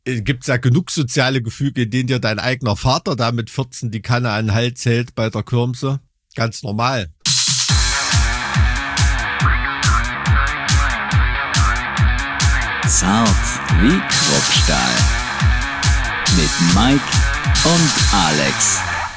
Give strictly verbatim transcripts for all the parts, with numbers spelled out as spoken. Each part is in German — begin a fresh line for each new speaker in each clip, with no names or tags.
Gibt's ja genug soziale Gefüge, in denen dir dein eigener Vater da mit vierzehn die Kanne an den Hals hält bei der Kirmse. Ganz normal.
Zart wie Kruppstahl. Mit Mike und Alex.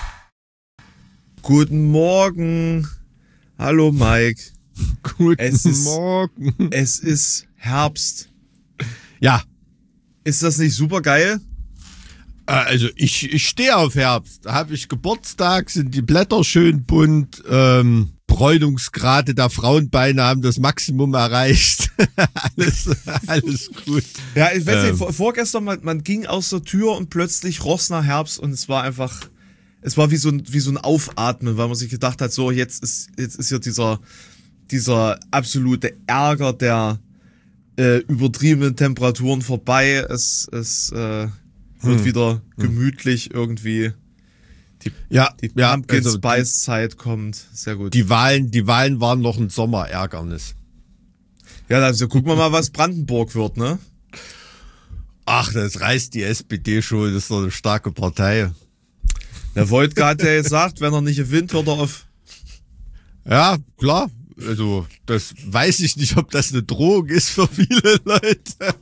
Guten Morgen. Hallo Mike.
Guten
es ist,
Morgen.
Es ist Herbst.
Ja.
Ist das nicht super geil?
Also ich, ich stehe auf Herbst. Da habe ich Geburtstag, sind die Blätter schön bunt, ähm, Bräunungsgrade der Frauenbeine haben das Maximum erreicht. alles, alles gut.
Ja, ich weiß
ähm.
nicht, vor, vorgestern, man, man ging aus der Tür und plötzlich ross nach Herbst und es war einfach, es war wie so ein, wie so ein Aufatmen, weil man sich gedacht hat, so jetzt ist, jetzt ist ja dieser, dieser absolute Ärger der äh, übertriebenen Temperaturen vorbei. Es, es äh, wird hm. wieder gemütlich irgendwie. Die,
ja,
die
ja,
Pumpkin
also
Spice Zeit kommt. Sehr gut.
Die Wahlen, die Wahlen waren noch ein Sommerärgernis.
Ja, also gucken wir mal, was Brandenburg wird, ne?
Ach, das reißt die S P D schon, das ist doch eine starke Partei.
Der Wojtka hat ja gesagt, wenn er nicht gewinnt, hört er auf.
Ja, klar. Also, das weiß ich nicht, ob das eine Drohung ist für viele Leute.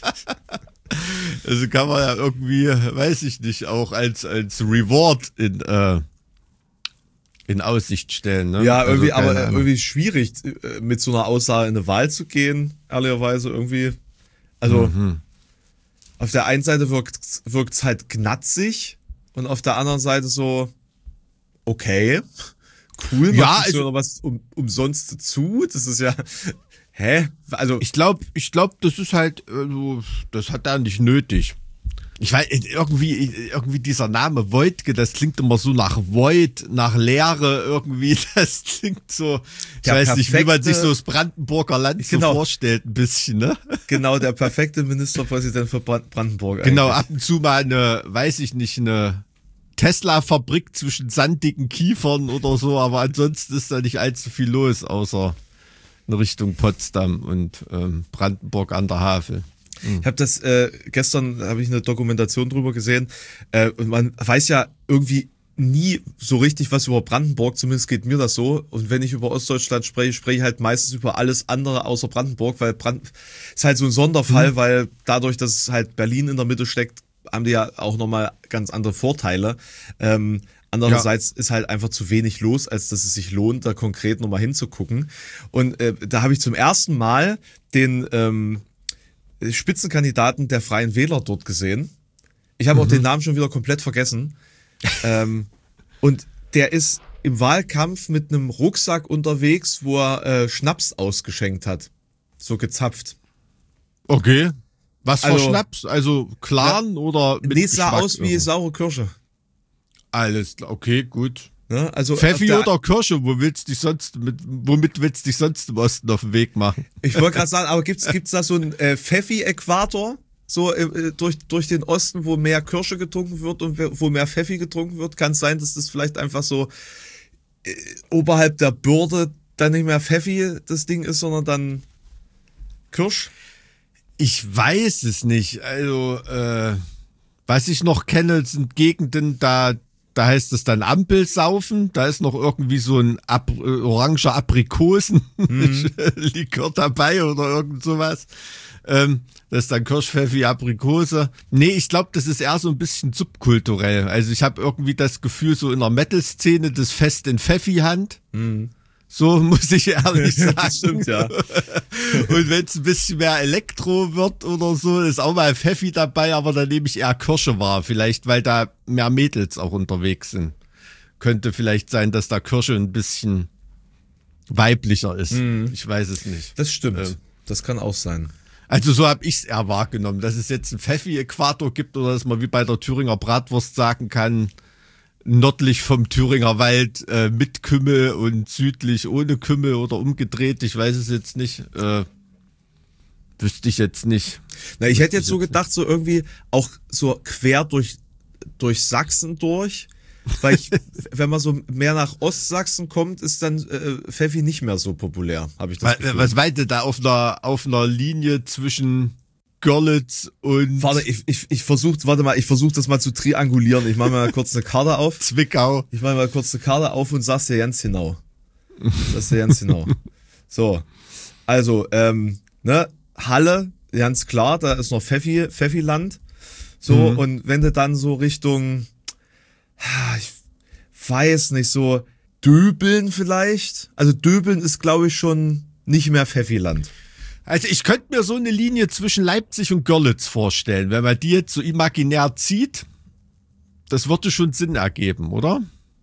Also kann man ja irgendwie, weiß ich nicht, auch als, als Reward in, äh, in Aussicht stellen. Ne?
Ja, irgendwie,
also
aber irgendwie schwierig, mit so einer Aussage in eine Wahl zu gehen, ehrlicherweise irgendwie. Also, mhm. auf der einen Seite wirkt es halt gnatzig und auf der anderen Seite so, okay, cool,
ja,
machst du noch was um, umsonst dazu? Das ist ja, hä? Also
ich glaube, ich glaube, das ist halt, also, das hat er nicht nötig. Ich weiß, irgendwie, irgendwie dieser Name Wojtke, das klingt immer so nach Void, nach Leere irgendwie, das klingt so, ich
der
weiß
perfekte,
nicht, wie man sich so das Brandenburger Land
genau,
so vorstellt, ein bisschen, ne?
Genau, der perfekte Ministerpräsident für Brandenburg.
Genau,
eigentlich.
ab und zu mal eine, weiß ich nicht, eine Tesla-Fabrik zwischen sandigen Kiefern oder so, aber ansonsten ist da nicht allzu viel los, außer in Richtung Potsdam und ähm, Brandenburg an der Havel.
Ich habe das, äh, gestern habe ich eine Dokumentation drüber gesehen äh, und man weiß ja irgendwie nie so richtig was über Brandenburg, zumindest geht mir das so. Und wenn ich über Ostdeutschland spreche, spreche ich halt meistens über alles andere außer Brandenburg, weil Brand ist halt so ein Sonderfall, mhm. weil dadurch, dass es halt Berlin in der Mitte steckt, haben die ja auch nochmal ganz andere Vorteile. Ähm, andererseits ja. ist halt einfach zu wenig los, als dass es sich lohnt, da konkret nochmal hinzugucken. Und äh, da habe ich zum ersten Mal den ähm, Spitzenkandidaten der Freien Wähler dort gesehen. Ich habe mhm. auch den Namen schon wieder komplett vergessen. ähm, und der ist im Wahlkampf mit einem Rucksack unterwegs, wo er äh, Schnaps ausgeschenkt hat. So gezapft.
Okay. Was für
also,
Schnaps? Also Clan ja, oder mit
nee, sah
Geschmack
aus wie saure Kirsche.
Alles klar, okay, gut.
Ne? Also
Pfeffi oder Kirsche, wo willst du dich sonst mit, womit willst du dich sonst im Osten auf den Weg machen?
Ich wollte gerade sagen, aber gibt's gibt's da so einen äh, Pfeffi-Äquator so äh, durch durch den Osten, wo mehr Kirsche getrunken wird und wo mehr Pfeffi getrunken wird? Kann es sein, dass das vielleicht einfach so äh, oberhalb der Bürde dann nicht mehr Pfeffi das Ding ist, sondern dann Kirsch?
Ich weiß es nicht. Also äh, was ich noch kenne, sind Gegenden, da Da heißt es dann Ampelsaufen. Da ist noch irgendwie so ein Ab- äh, oranger Aprikosen-Likör mhm. dabei oder irgend sowas. Ähm, das ist dann Kirschpfeffi, Aprikose. Nee, ich glaube, das ist eher so ein bisschen subkulturell. Also ich habe irgendwie das Gefühl, so in der Metal-Szene das Fest in Pfeffi-Hand. Mhm. So muss ich ehrlich sagen.
Das stimmt, ja.
Und wenn es ein bisschen mehr Elektro wird oder so, ist auch mal Pfeffi dabei, aber dann nehme ich eher Kirsche wahr. Vielleicht, weil da mehr Mädels auch unterwegs sind. Könnte vielleicht sein, dass da Kirsche ein bisschen weiblicher ist. Mhm. Ich weiß es nicht.
Das stimmt.
Ähm,
das kann auch sein.
Also so habe ich es eher wahrgenommen, dass es jetzt einen Pfeffi-Äquator gibt oder dass man wie bei der Thüringer Bratwurst sagen kann, nördlich vom Thüringer Wald äh, mit Kümmel und südlich ohne Kümmel oder umgedreht. Ich weiß es jetzt nicht. Äh, wüsste ich jetzt nicht.
Na, ich hätte jetzt so gedacht, so irgendwie auch so quer durch, durch Sachsen durch. Weil ich, wenn man so mehr nach Ostsachsen kommt, ist dann äh, Pfeffi nicht mehr so populär, habe ich das Gefühl.
Was meinte da auf einer, auf einer Linie zwischen Görlitz und
Warte, ich, ich, ich versuch, warte mal, ich versuche das mal zu triangulieren. Ich mache mal kurz eine Karte auf.
Zwickau.
Ich mache mal kurz eine Karte auf und sag's dir ganz genau. Sag's dir ganz genau. So, also, ähm, ne, Halle, ganz klar, da ist noch Pfeffi, Pfeffiland. So,
Mhm.
und wenn du dann so Richtung, ich weiß nicht, so Döbeln vielleicht. Also Döbeln ist, glaube ich, schon nicht mehr Pfeffiland.
Also ich könnte mir so eine Linie zwischen Leipzig und Görlitz vorstellen, wenn man die jetzt so imaginär zieht. Das würde schon Sinn ergeben, oder?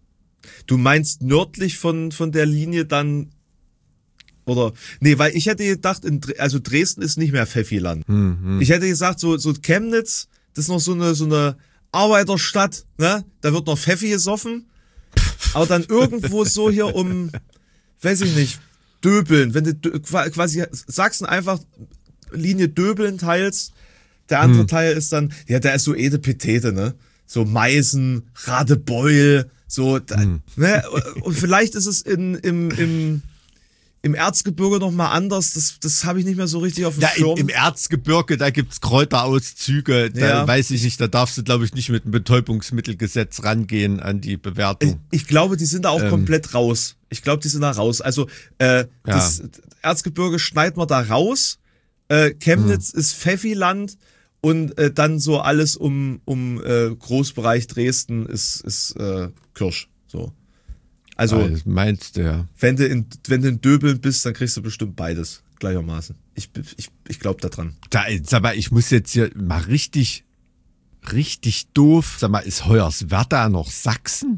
Du meinst nördlich von, von der Linie dann, oder, nee, weil ich hätte gedacht, in, Dre- also Dresden ist nicht mehr Pfeffiland.
Mhm.
Ich hätte gesagt, so, so Chemnitz, das ist noch so eine, so eine Arbeiterstadt, ne? Da wird noch Pfeffi gesoffen. Aber dann irgendwo so hier um, weiß ich nicht, Döbeln, wenn du Dö- qua- quasi Sachsen einfach Linie Döbeln teilst, der andere
Hm.
Teil ist dann, ja, der ist so Ede Petete, ne? So Meißen, Radebeul, so, da,
Hm.
ne? Und vielleicht ist es in, im, im, im Erzgebirge noch mal anders, das, das habe ich nicht mehr so richtig auf dem
Ja, im,
Schirm.
im Erzgebirge, da gibt's Kräuterauszüge, da
Ja.
weiß ich nicht, da darfst du, glaube ich, nicht mit dem Betäubungsmittelgesetz rangehen an die
Ich,
Bewertung.
ich glaube, die sind da auch
Ähm.
komplett raus. Ich glaube, die sind da raus. Also äh, das Erzgebirge schneiden wir da raus. Äh, Chemnitz
Hm.
ist Pfeffiland und äh, dann so alles um um äh, Großbereich Dresden ist ist äh, Kirsch. So. Also
Ah, das meinst du, ja.
wenn du in wenn du in Döbeln bist, dann kriegst du bestimmt beides gleichermaßen. Ich ich ich glaube da dran.
Da, sag mal, ich muss jetzt hier mal richtig, richtig doof. Sag mal, ist Hoyerswerda noch Sachsen?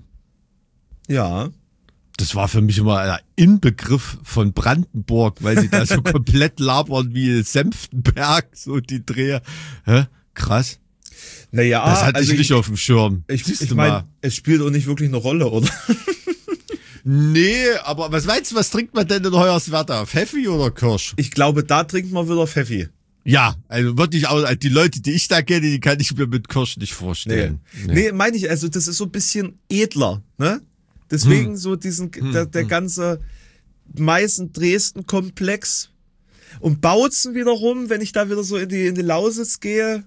Ja.
Das war für mich immer ein Inbegriff von Brandenburg, weil die da so komplett labern wie Senftenberg, so die Dreher. Hä? Krass.
Naja,
Das hatte
also
ich nicht auf dem Schirm.
Ich,
Siehst
ich
du
meine,
mal.
es spielt auch nicht wirklich eine Rolle, oder?
Nee, aber was meinst du, was trinkt man denn in Hoyerswerda? Pfeffi oder Kirsch?
Ich glaube, da trinkt man wieder Pfeffi.
Ja, also wirklich auch, die Leute, die ich da kenne, die kann ich mir mit Kirsch nicht vorstellen.
Nee, meine ich, also das ist so ein bisschen edler, ne? Deswegen
Hm.
so diesen, der, der ganze Meißen-Dresden-Komplex. Und Bautzen wiederum, wenn ich da wieder so in die, in die Lausitz gehe,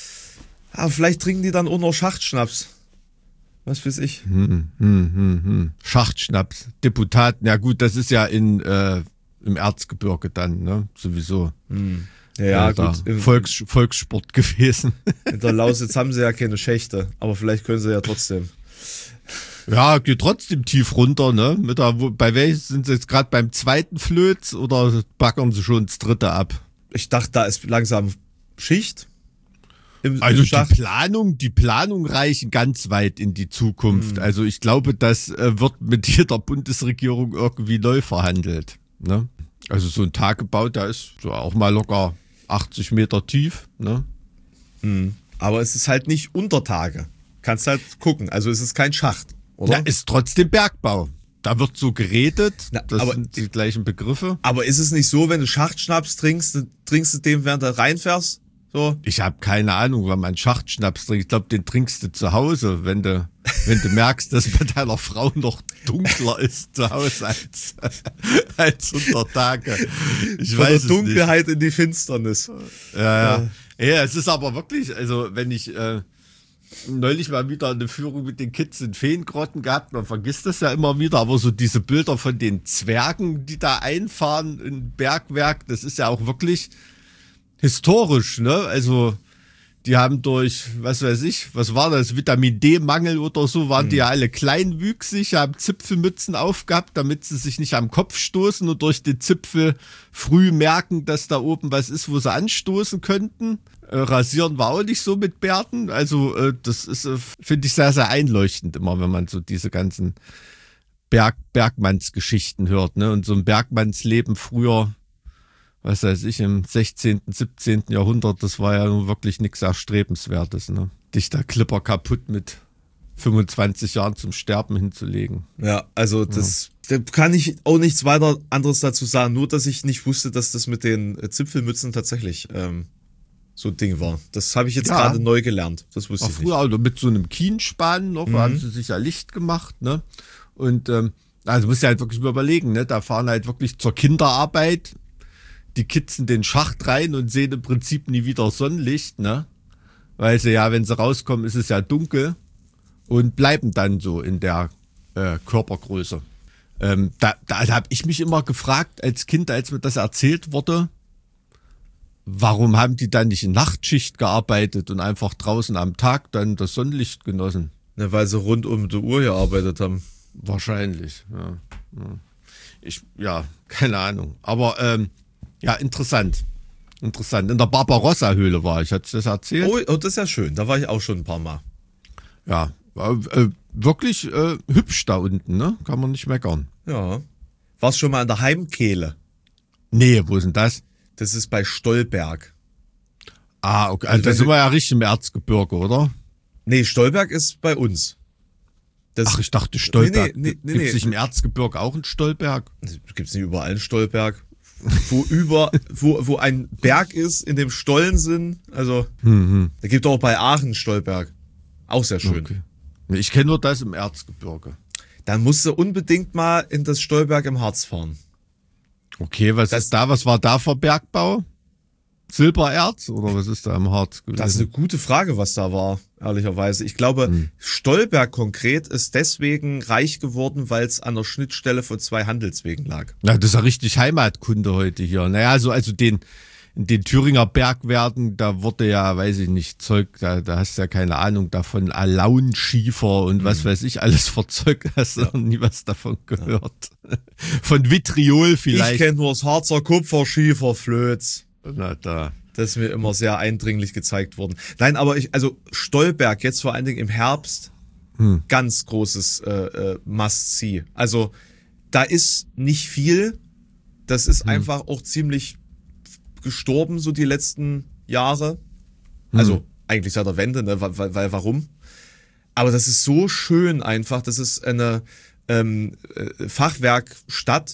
ah, vielleicht trinken die dann auch noch Schachtschnaps. Was weiß ich.
Hm, hm, hm, hm. Schachtschnaps, Deputaten, ja gut, das ist ja in, äh, im Erzgebirge dann, ne? Sowieso.
Ja, ja
Äh, da
gut. In,
Volks, Volkssport gewesen.
in der Lausitz haben sie ja keine Schächte, aber vielleicht können sie ja trotzdem.
Ja, geht trotzdem tief runter, ne? Mit der, wo, bei welchen sind sie jetzt gerade beim zweiten Flöz oder backern sie schon das dritte ab?
Ich dachte, da ist langsam Schicht. Im,
Also
im Schacht.
die Planung, die Planung reichen ganz weit in die Zukunft.
Mhm.
Also ich glaube, das äh, wird mit jeder Bundesregierung irgendwie neu verhandelt. Ne? Also so ein Tagebau, da ist so auch mal locker achtzig Meter tief. Ne?
Aber es ist halt nicht Untertage. Kannst halt gucken. Also es ist kein Schacht, oder?
Ja, ist trotzdem Bergbau. Da wird so geredet,
Na,
das
aber-
sind die gleichen Begriffe.
Aber ist es nicht so, wenn du Schachtschnaps trinkst, dann trinkst du den, während du reinfährst? So?
Ich habe keine Ahnung, wann man Schachtschnaps trinkt. Ich glaube, den trinkst du zu Hause, wenn du, wenn du merkst, dass bei deiner Frau noch dunkler ist zu Hause als, als unter Tage. Ich
Von der
weiß es nicht.
Dunkelheit in die Finsternis.
Ja, ja. Ja, es ist aber wirklich, also wenn ich äh, neulich mal wieder eine Führung mit den Kids in Feengrotten gehabt, man vergisst das ja immer wieder, aber so diese Bilder von den Zwergen, die da einfahren in Bergwerk, das ist ja auch wirklich historisch, ne? Also die haben durch, was weiß ich, was war das, Vitamin D-Mangel oder so, waren die ja alle kleinwüchsig, haben Zipfelmützen aufgehabt, damit sie sich nicht am Kopf stoßen und durch den Zipfel früh merken, dass da oben was ist, wo sie anstoßen könnten. Äh, rasieren war auch nicht so mit Bärten. Also äh, das ist, äh, finde ich, sehr, sehr einleuchtend immer, wenn man so diese ganzen Berg Bergmannsgeschichten hört, ne? Und so ein Bergmannsleben früher, was weiß ich, im sechzehnten, siebzehnten Jahrhundert, das war ja nun wirklich nichts Erstrebenswertes, ne? Dich da Clipper kaputt mit fünfundzwanzig Jahren zum Sterben hinzulegen.
Ja, also das, da kann ich auch nichts weiter anderes dazu sagen, nur dass ich nicht wusste, dass das mit den äh, Zipfelmützen tatsächlich ähm, so ein Ding war. Das habe ich jetzt
Ja.
gerade neu gelernt. Das wusste
Auch
ich
früher also mit so einem Kienspan noch,
Mhm.
haben sie sich ja Licht gemacht, ne? Und ähm, also musst du halt wirklich mal überlegen, ne? Da fahren halt wirklich zur Kinderarbeit die kitzen den Schacht rein und sehen im Prinzip nie wieder Sonnenlicht, ne? Weil sie ja, wenn sie rauskommen, ist es ja dunkel und bleiben dann so in der äh, Körpergröße. Ähm, da da habe ich mich immer gefragt als Kind, als mir das erzählt wurde, warum haben die dann nicht in Nachtschicht gearbeitet und einfach draußen am Tag dann das Sonnenlicht genossen?
Ne, weil sie rund um die Uhr gearbeitet haben.
Wahrscheinlich, ja. ja. Ich, ja, keine Ahnung. Aber ähm, ja, interessant. Interessant. In der Barbarossa-Höhle war ich, hatte ich das erzählt?
Oh, oh, das ist ja schön. Da war ich auch schon ein paar Mal.
Ja, äh, wirklich äh, hübsch da unten, ne? Kann man nicht meckern.
Ja. Warst schon mal an der Heimkehle?
Nee, wo ist denn das?
Das ist bei Stolberg.
Ah, okay. Also da sind wir ja richtig im Erzgebirge, oder?
Nee, Stolberg ist bei uns. Das
Ach, ich dachte Stolberg.
Nee, nee, nee,
Gibt es
nee.
nicht im Erzgebirge auch einen Stolberg?
Gibt's nicht überall einen Stolberg? Wo über, wo, wo ein Berg ist, in dem Stollen sind. Also,
Mhm.
da gibt auch bei Aachen Stolberg. Auch sehr schön.
Okay. Ich kenne nur das im Erzgebirge.
Dann musst du unbedingt mal in das Stolberg im Harz fahren.
Okay, was
Das-
ist da? Was war da für Bergbau? Silbererz oder was ist da im Harz gewesen?
Das ist eine gute Frage, was da war, ehrlicherweise. Ich glaube,
Hm.
Stolberg konkret ist deswegen reich geworden, weil es an der Schnittstelle von zwei Handelswegen lag.
Na, das ist ja richtig Heimatkunde heute hier. Naja, also, also den, in den Thüringer Bergwerken, da wurde ja, weiß ich nicht, Zeug, da, da hast du ja keine Ahnung davon, Alaunschiefer und was weiß ich, alles für Zeug, hast du noch nie was davon gehört. Von Vitriol
Ich
vielleicht.
kenne nur das Harzer Kupferschiefer, Flöz.
Na, da.
Das ist mir immer sehr eindringlich gezeigt worden. Nein, aber ich, also Stolberg, jetzt vor allen Dingen im Herbst,
Hm.
ganz großes äh, äh, Must-See. Also da ist nicht viel. Das ist einfach auch ziemlich gestorben, so die letzten Jahre. Also eigentlich seit der Wende, ne? weil, weil, weil warum? Aber das ist so schön einfach. Das ist eine ähm, äh, Fachwerkstadt.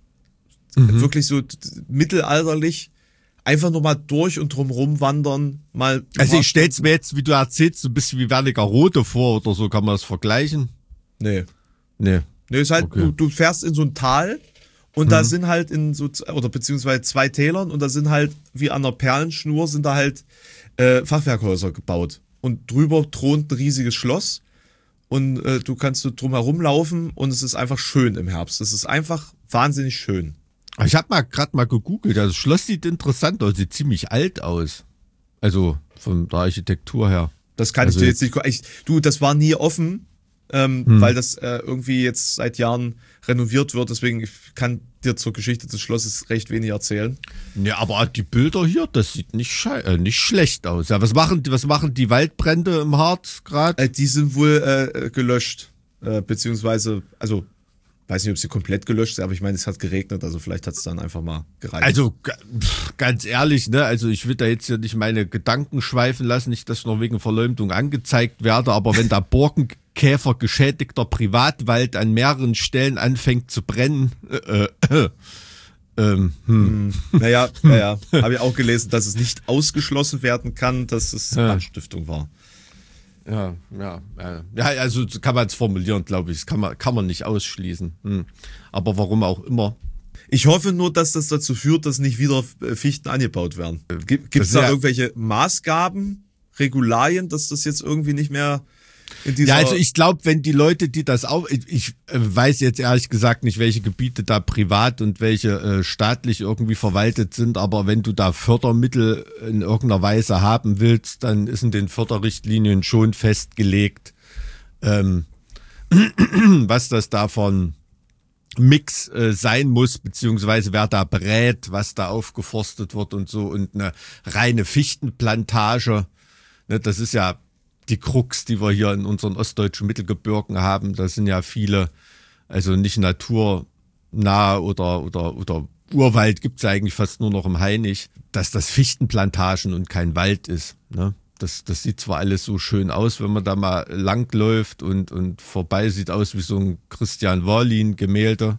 Wirklich so t- t- mittelalterlich. Einfach nur mal durch und drumrum wandern. Mal
Also ich stell's mir jetzt, wie du erzählst, so ein bisschen wie Wernigerode vor oder so, kann man das vergleichen?
Nee.
Nee.
Nee, ist halt,
Okay.
du, du fährst in so ein Tal und da sind halt in so, z- oder beziehungsweise zwei Tälern und da sind halt, wie an der Perlenschnur, sind da halt äh, Fachwerkhäuser gebaut. Und drüber thront ein riesiges Schloss und äh, du kannst so drum herum laufen und es ist einfach schön im Herbst. Es ist einfach wahnsinnig schön.
Ich habe mal gerade mal gegoogelt, das Schloss sieht interessant aus, sieht ziemlich alt aus. Also von der Architektur her.
Das kann
Also
ich dir jetzt nicht. Ich, du, das war nie offen, ähm, weil das äh, irgendwie jetzt seit Jahren renoviert wird. Deswegen ich kann dir zur Geschichte des Schlosses recht wenig erzählen.
Ja, aber die Bilder hier, das sieht nicht, schei äh, nicht schlecht aus. Ja, was machen, die- was machen die Waldbrände im Harz gerade?
Äh, die sind wohl äh, gelöscht, äh, beziehungsweise, also weiß nicht, ob sie komplett gelöscht sind, aber ich meine, es hat geregnet, also vielleicht hat es dann einfach mal gereicht.
Also ga- pff, ganz ehrlich, ne, also ich will da jetzt hier nicht meine Gedanken schweifen lassen, nicht, dass ich noch wegen Verleumdung angezeigt werde, aber wenn der Borkenkäfer geschädigter Privatwald an mehreren Stellen anfängt zu brennen, äh, äh, ähm, hm.
naja, naja, habe ich auch gelesen, dass es nicht ausgeschlossen werden kann, dass es
Ja.
Brandstiftung war.
Ja, ja, ja. Ja, also so kann man es formulieren, glaube ich. Das kann man, kann man nicht ausschließen. Hm. Aber warum auch immer.
Ich hoffe nur, dass das dazu führt, dass nicht wieder äh, Fichten angebaut werden. Gibt
Das
es
ist
da
ja-
irgendwelche Maßgaben, Regularien, dass das jetzt irgendwie nicht mehr in dieser...
Ja, also ich glaube, wenn die Leute, die das auch, ich, ich äh, weiß jetzt ehrlich gesagt nicht, welche Gebiete da privat und welche äh, staatlich irgendwie verwaltet sind, aber wenn du da Fördermittel in irgendeiner Weise haben willst, dann ist in den Förderrichtlinien schon festgelegt, ähm, was das davon Mix äh, sein muss, beziehungsweise wer da berät, was da aufgeforstet wird und so, und eine reine Fichtenplantage, ne, das ist ja die Krux, die wir hier in unseren ostdeutschen Mittelgebirgen haben. Da sind ja viele, also nicht naturnah oder, oder, oder Urwald gibt's ja eigentlich fast nur noch im Hainich, dass das Fichtenplantagen und kein Wald ist, ne? Das, das sieht zwar alles so schön aus, wenn man da mal langläuft und, und vorbei sieht aus wie so ein Christian Wallin-Gemälde,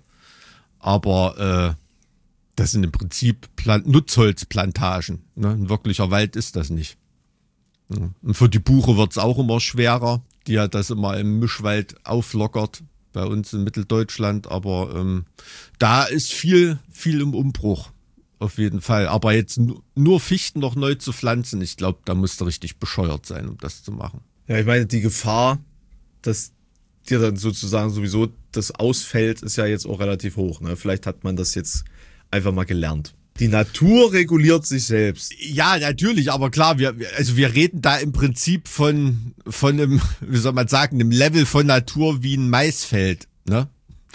aber äh, das sind im Prinzip Plan- Nutzholzplantagen. Ne? Ein wirklicher Wald ist das nicht. Ja. Und für die Buche wird's auch immer schwerer, die ja das immer im Mischwald auflockert, bei uns in Mitteldeutschland, aber ähm, da ist viel, viel im Umbruch. auf jeden Fall. Aber jetzt nu- nur Fichten noch neu zu pflanzen, ich glaube, da musst du richtig bescheuert sein, um das zu machen.
Ja, ich meine, die Gefahr, dass dir dann sozusagen sowieso das ausfällt, ist ja jetzt auch relativ hoch. Ne? Vielleicht hat man das jetzt einfach mal gelernt. Die Natur reguliert sich selbst.
Ja, natürlich, aber klar, wir, also wir reden da im Prinzip von, von einem, wie soll man sagen, einem Level von Natur wie ein Maisfeld, ne?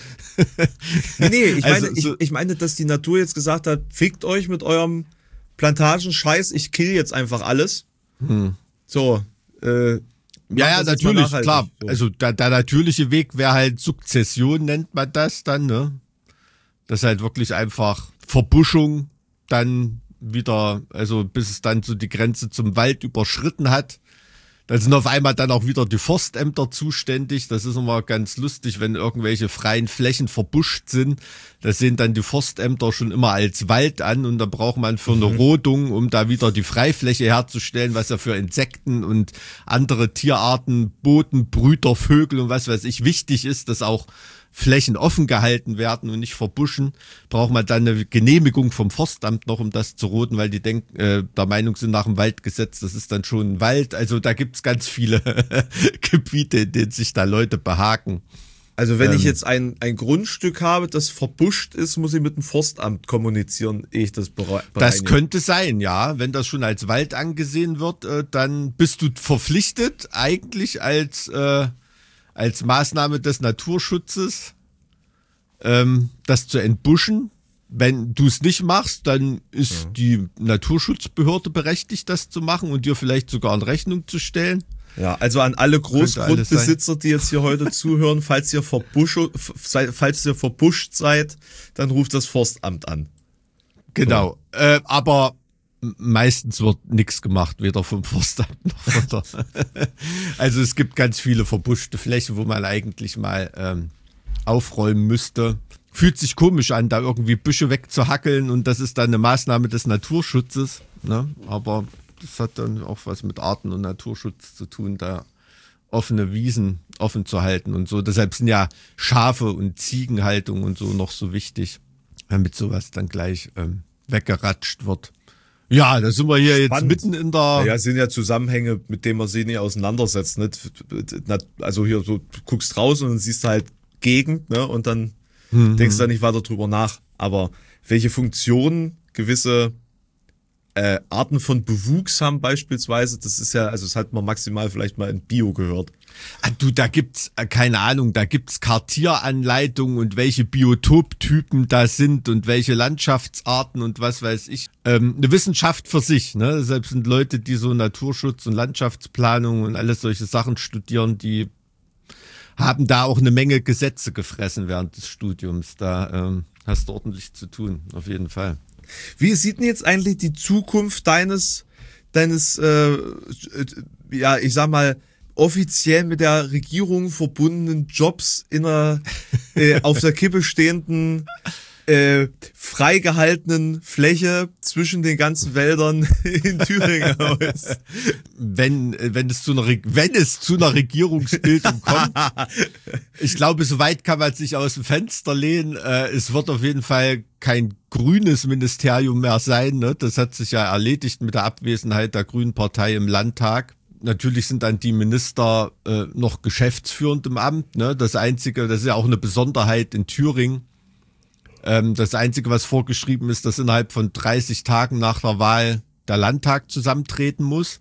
Nee, nee, ich meine,
Also, so-
ich, ich meine, dass die Natur jetzt gesagt hat, fickt euch mit eurem Plantagen-Scheiß, ich kill jetzt einfach alles.
Hm.
So, äh,
Ja,
macht
ja,
das jetzt mal
natürlich,
nachhaltig.
klar.
So.
Also der, der natürliche Weg wäre halt Sukzession, nennt man das dann, ne? Das ist halt wirklich einfach Verbuschung dann wieder, also bis es dann so die Grenze zum Wald überschritten hat. Da sind auf einmal dann auch wieder die Forstämter zuständig. Das ist immer ganz lustig, wenn irgendwelche freien Flächen verbuscht sind. Das sehen dann die Forstämter schon immer als Wald an und da braucht man für eine Rodung, um da wieder die Freifläche herzustellen, was ja für Insekten und andere Tierarten, Boden, Brüter, Vögel und was weiß ich wichtig ist, dass auch Flächen offen gehalten werden und nicht verbuschen, braucht man dann eine Genehmigung vom Forstamt noch, um das zu roden, weil die denk, äh, der Meinung sind nach dem Waldgesetz, das ist dann schon ein Wald. Also da gibt's ganz viele Gebiete, in denen sich da Leute behaken.
Also wenn
ähm,
ich jetzt ein, ein Grundstück habe, das verbuscht ist, muss ich mit dem Forstamt kommunizieren, ehe ich das bere-
Das
bereinige.
könnte sein, ja. Wenn das schon als Wald angesehen wird, äh, dann bist du verpflichtet, eigentlich als, äh, als Maßnahme des Naturschutzes, ähm, das zu entbuschen. Wenn du es nicht machst, dann ist
Ja.
die Naturschutzbehörde berechtigt, das zu machen und dir vielleicht sogar in Rechnung zu stellen.
Ja, also an alle
Könnte alles
Großgrundbesitzer, die jetzt hier heute zuhören, falls ihr, verbuscht, falls ihr verbuscht seid, dann ruft das Forstamt an.
Genau. Äh, aber m- meistens wird nichts gemacht, weder vom Forstamt noch von der. Also es gibt ganz viele verbuschte Flächen, wo man eigentlich mal ähm, aufräumen müsste. Fühlt sich komisch an, da irgendwie Büsche wegzuhackeln und das ist dann eine Maßnahme des Naturschutzes. Ne? Aber das hat dann auch was mit Arten- und Naturschutz zu tun, da offene Wiesen offen zu halten und so. Deshalb sind ja Schafe und Ziegenhaltung und so noch so wichtig, damit sowas dann gleich ähm, weggeratscht wird. Ja, da sind wir hier
Spannend.
jetzt mitten in der...
Ja, es sind ja Zusammenhänge, mit denen man sich nicht auseinandersetzt. Ne? Also hier so, du guckst raus und dann siehst du halt Gegend, ne? Und dann
Mhm.
denkst du da nicht weiter drüber nach. Aber welche Funktionen gewisse äh, Arten von Bewuchs haben beispielsweise, das ist ja, also das hat man maximal vielleicht mal in Bio gehört.
Ah, du, da gibt's, äh, keine Ahnung, da gibt's Kartieranleitungen und welche Biotoptypen da sind und welche Landschaftsarten und was weiß ich. Ähm, eine Wissenschaft für sich, ne? Deshalb sind Leute, die so Naturschutz und Landschaftsplanung und alles solche Sachen studieren, die haben da auch eine Menge Gesetze gefressen während des Studiums. Da ähm, hast du ordentlich zu tun, auf jeden Fall.
Wie sieht denn jetzt eigentlich die Zukunft deines, deines, äh, ja, ich sag mal, offiziell mit der Regierung verbundenen Jobs in einer äh, auf der Kippe stehenden, äh, freigehaltenen Fläche zwischen den ganzen Wäldern in Thüringen aus?
Wenn, äh, wenn es zu einer, Reg- wenn es zu einer Regierungsbildung kommt, ich glaube, so weit kann man sich aus dem Fenster lehnen. Äh, es wird auf jeden Fall kein grünes Ministerium mehr sein. Ne? Das hat sich ja erledigt mit der Abwesenheit der Grünen Partei im Landtag. Natürlich sind dann die Minister äh, noch geschäftsführend im Amt. Ne? Das Einzige, das ist ja auch eine Besonderheit in Thüringen. Ähm, das Einzige, was vorgeschrieben ist, dass innerhalb von dreißig Tagen nach der Wahl der Landtag zusammentreten muss.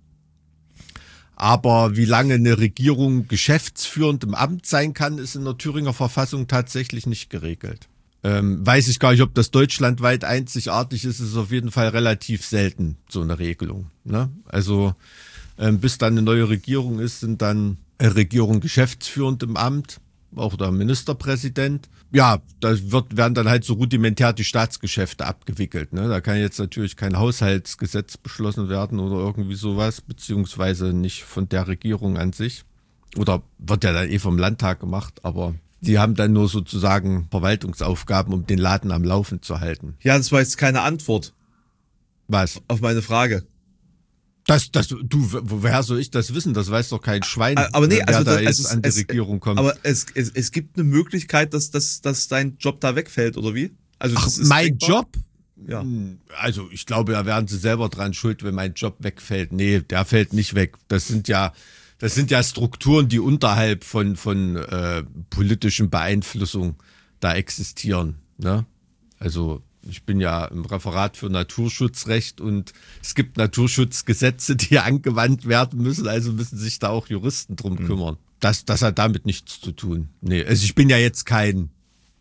Aber wie lange eine Regierung geschäftsführend im Amt sein kann, ist in der Thüringer Verfassung tatsächlich nicht geregelt. Ähm, weiß ich gar nicht, ob das deutschlandweit einzigartig ist. Es ist auf jeden Fall relativ selten, so eine Regelung. Ne? Also ähm, bis dann eine neue Regierung ist, sind dann äh, Regierungen geschäftsführend im Amt, auch der Ministerpräsident. Ja, da wird, werden dann halt so rudimentär die Staatsgeschäfte abgewickelt. Ne? Da kann jetzt natürlich kein Haushaltsgesetz beschlossen werden oder irgendwie sowas, beziehungsweise nicht von der Regierung an sich. Oder wird ja dann eh vom Landtag gemacht, aber die haben dann nur sozusagen Verwaltungsaufgaben, um den Laden am Laufen zu halten.
Ja, das war jetzt keine Antwort
Was?
auf meine Frage.
Das, das, du, woher soll ich das wissen? Das weiß doch kein Schwein,
Aber nee,
wer
also
da
das-
jetzt
es-
an die
es-
Regierung kommt.
Aber es, es, es gibt eine Möglichkeit, dass, dass, dass dein Job da wegfällt, oder wie? Also
Ach,
das ist
mein
denkbar?
Job?
ja.
Also ich glaube, da wären sie selber dran schuld, wenn mein Job wegfällt. Nee, der fällt nicht weg. Das sind ja, das sind ja Strukturen, die unterhalb von, von äh, politischen Beeinflussung da existieren. Ne? Also ich bin ja im Referat für Naturschutzrecht und es gibt Naturschutzgesetze, die angewandt werden müssen, also müssen sich da auch Juristen drum mhm. kümmern. Das, das hat damit nichts zu tun. Nee, also ich bin ja jetzt kein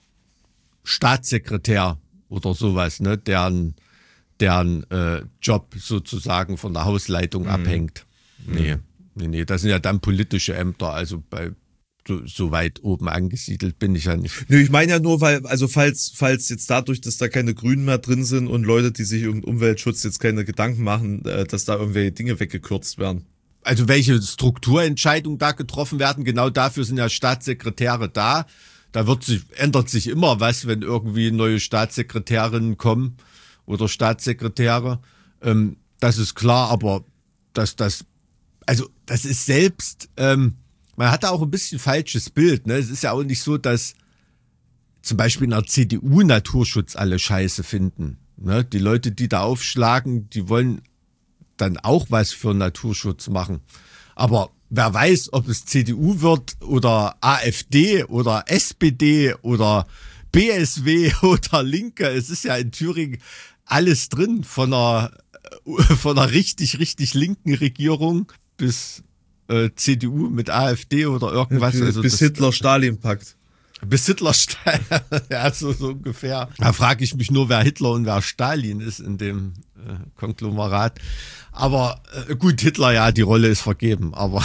Staatssekretär oder sowas, ne, deren, deren äh, Job sozusagen von der Hausleitung mhm. abhängt. Nee, mhm. nee, nee, das sind ja dann politische Ämter, also bei so, so weit oben angesiedelt bin ich ja nicht.
Nö, ich meine ja nur, weil, also falls, falls jetzt dadurch, dass da keine Grünen mehr drin sind und Leute, die sich um Umweltschutz jetzt keine Gedanken machen, äh, dass da irgendwelche Dinge weggekürzt werden.
Also welche Strukturentscheidungen da getroffen werden, genau dafür sind ja Staatssekretäre da. Da wird sich, ändert sich immer was, wenn irgendwie neue Staatssekretärinnen kommen oder Staatssekretäre. Ähm, das ist klar, aber dass das, also das ist selbst, ähm, man hat da auch ein bisschen falsches Bild. Ne? Es ist ja auch nicht so, dass zum Beispiel in der C D U Naturschutz alle scheiße finden. Ne? Die Leute, die da aufschlagen, die wollen dann auch was für Naturschutz machen. Aber wer weiß, ob es C D U wird oder AfD oder S P D oder B S W oder Linke. Es ist ja in Thüringen alles drin, von einer, von einer richtig, richtig linken Regierung bis äh, C D U mit AfD oder irgendwas.
Bis,
also
bis Hitler-Stalin-Pakt.
Bis Hitler-Stalin, ja, so, so ungefähr. Da frage ich mich nur, wer Hitler und wer Stalin ist in dem äh, Konglomerat. Aber äh, gut, Hitler, ja, die Rolle ist vergeben, aber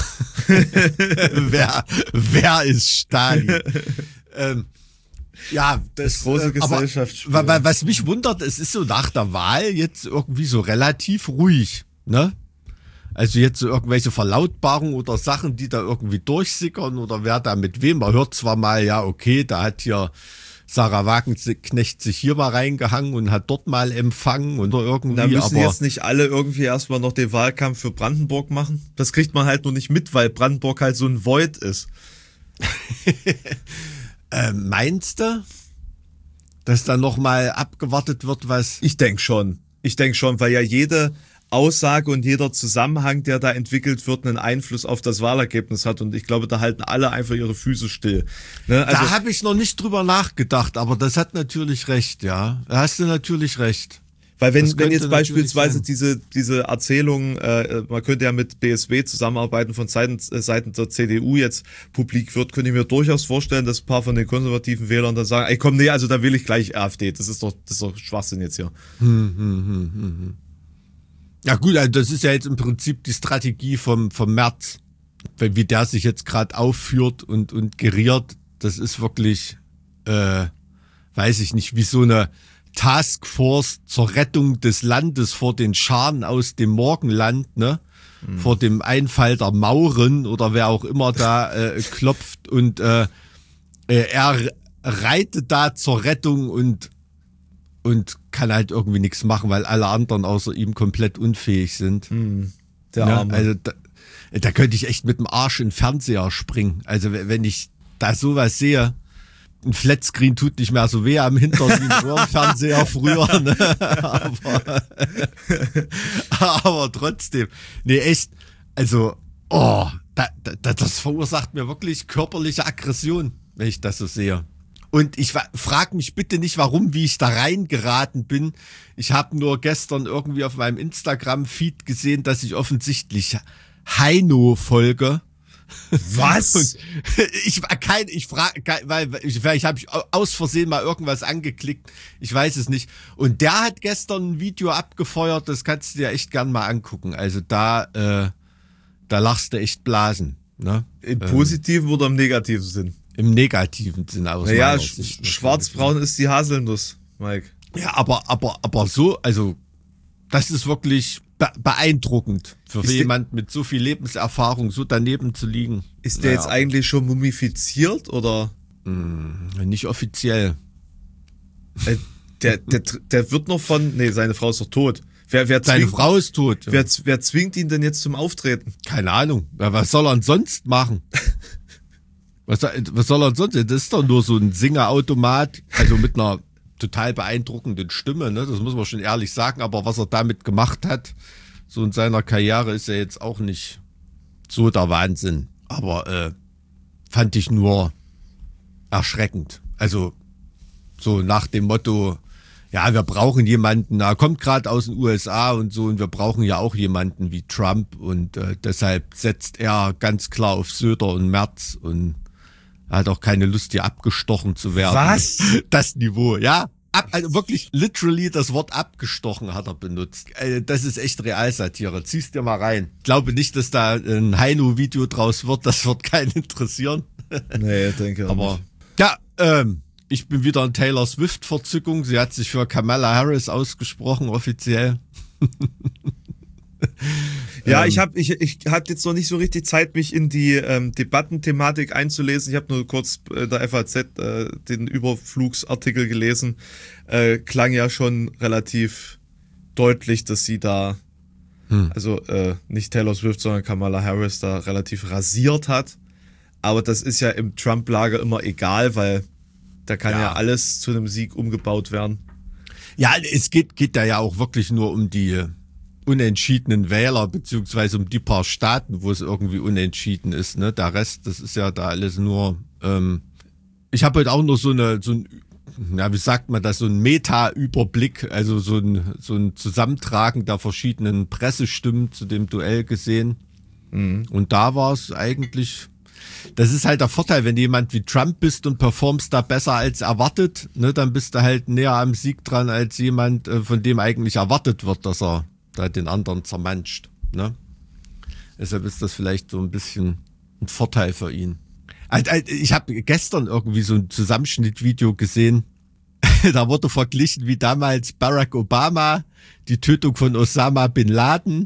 wer, wer ist Stalin? Ähm, ja, das,
das große
äh,
Gesellschaftsspiel.
Aber, was mich wundert, es ist so nach der Wahl jetzt irgendwie so relativ ruhig, ne? Also jetzt so irgendwelche Verlautbarungen oder Sachen, die da irgendwie durchsickern oder wer da mit wem. Man hört zwar mal, ja, okay, da hat hier Sarah Wagenknecht sich hier mal reingehangen und hat dort mal empfangen oder irgendwie.
Da müssen
aber
jetzt nicht alle irgendwie erstmal noch den Wahlkampf für Brandenburg machen. Das kriegt man halt nur nicht mit, weil Brandenburg halt so ein Void ist.
äh, meinst du, dass da nochmal abgewartet wird, was?
Ich denke schon. Ich denke schon, weil ja jede Aussage und jeder Zusammenhang, der da entwickelt wird, einen Einfluss auf das Wahlergebnis hat. Und ich glaube, da halten alle einfach ihre Füße still. Ne? Also,
da habe ich noch nicht drüber nachgedacht, aber das hat natürlich recht, ja. Da hast du natürlich recht.
Weil wenn, wenn jetzt beispielsweise diese, diese Erzählung, äh, man könnte ja mit B S W zusammenarbeiten von Seiten, äh, Seiten der C D U jetzt publik wird, könnte ich mir durchaus vorstellen, dass ein paar von den konservativen Wählern dann sagen, ey komm, nee, also da will ich gleich AfD. Das ist doch, das ist doch Schwachsinn jetzt hier.
Hm, hm, hm, hm, hm. Ja gut, also das ist ja jetzt im Prinzip die Strategie vom, vom Merz. Wie der sich jetzt gerade aufführt und, und geriert, das ist wirklich, äh, weiß ich nicht, wie so eine Taskforce zur Rettung des Landes vor den Scharen aus dem Morgenland, ne? Mhm. Vor dem Einfall der Mauren oder wer auch immer da äh, klopft und äh, er reitet da zur Rettung und und kann halt irgendwie nichts machen, weil alle anderen außer ihm komplett unfähig sind.
Hm, der
ja,
Arme.
also da, da könnte ich echt mit dem Arsch in den Fernseher springen. Also wenn ich da sowas sehe, ein Flatscreen tut nicht mehr so weh am Hintern wie ein Röhrenfernseher früher. Ne? Aber, aber trotzdem, nee, echt, also, oh, da, da, das verursacht mir wirklich körperliche Aggression, wenn ich das so sehe. Und ich frage mich bitte nicht, warum, wie ich da reingeraten bin. Ich habe nur gestern irgendwie auf meinem Instagram-Feed gesehen, dass ich offensichtlich Heino folge.
Was?
Und ich war kein, ich frage, weil ich, weil ich habe aus Versehen mal irgendwas angeklickt. Ich weiß es nicht. Und der hat gestern ein Video abgefeuert. Das kannst du dir echt gern mal angucken. Also da, äh, da lachst du echt Blasen. Ne?
Im positiven ähm, oder im negativen Sinn?
Im negativen Sinn aus.
Naja, sch- schwarzbraun ist die Haselnuss, Mike.
Ja, aber, aber, aber so, also, das ist wirklich be- beeindruckend für ist jemand mit so viel Lebenserfahrung, so daneben zu liegen.
Ist der naja, jetzt eigentlich schon mumifiziert oder?
Mh, nicht offiziell.
Äh, der, der, der wird noch von, nee, seine Frau ist doch tot. Wer, wer
Seine
zwingt,
Frau ist tot. Ja.
Wer, wer zwingt ihn denn jetzt zum Auftreten?
Keine Ahnung. Was soll er denn sonst machen? Was, was soll er sonst? Das ist doch nur so ein Singerautomat, also mit einer total beeindruckenden Stimme, ne? Das muss man schon ehrlich sagen, aber was er damit gemacht hat, so in seiner Karriere, ist ja jetzt auch nicht so der Wahnsinn. Aber äh, fand ich nur erschreckend. Also so nach dem Motto, ja, wir brauchen jemanden, er kommt gerade aus den U S A und so, und wir brauchen ja auch jemanden wie Trump, und äh, deshalb setzt er ganz klar auf Söder und Merz, und er hat auch keine Lust, hier abgestochen zu werden.
Was?
Das Niveau, ja. Ab, also wirklich literally das Wort abgestochen hat er benutzt. Äh, das ist echt Realsatire. Zieh's dir mal rein. Ich glaube nicht, dass da ein Heino-Video draus wird. Das wird keinen interessieren.
Nee, denke ich
Aber nicht. Ja, ähm, ich bin wieder in Taylor Swift-Verzückung. Sie hat sich für Kamala Harris ausgesprochen, offiziell.
Ja, ich habe ich, ich hab jetzt noch nicht so richtig Zeit, mich in die ähm, Debattenthematik einzulesen. Ich habe nur kurz äh, der F A Z äh, den Überflugsartikel gelesen. Äh, klang ja schon relativ deutlich, dass sie da, hm. also äh, nicht Taylor Swift, sondern Kamala Harris da relativ rasiert hat. Aber das ist ja im Trump-Lager immer egal, weil da kann ja, ja alles zu einem Sieg umgebaut werden.
Ja, es geht, geht da ja auch wirklich nur um die unentschiedenen Wähler, beziehungsweise um die paar Staaten, wo es irgendwie unentschieden ist, ne? Der Rest, das ist ja da alles nur, ähm, ich habe heute auch nur so eine, so ein, ja, wie sagt man das, so ein Meta-Überblick, also so ein, so ein Zusammentragen der verschiedenen Pressestimmen zu dem Duell gesehen. Mhm. Und da war es eigentlich, das ist halt der Vorteil, wenn jemand wie Trump bist und performst da besser als erwartet, ne, dann bist du halt näher am Sieg dran als jemand, von dem eigentlich erwartet wird, dass er da den anderen zermanscht, ne? Deshalb ist das vielleicht so ein bisschen ein Vorteil für ihn. Ich habe gestern irgendwie so ein Zusammenschnittvideo gesehen, da wurde verglichen, wie damals Barack Obama die Tötung von Osama Bin Laden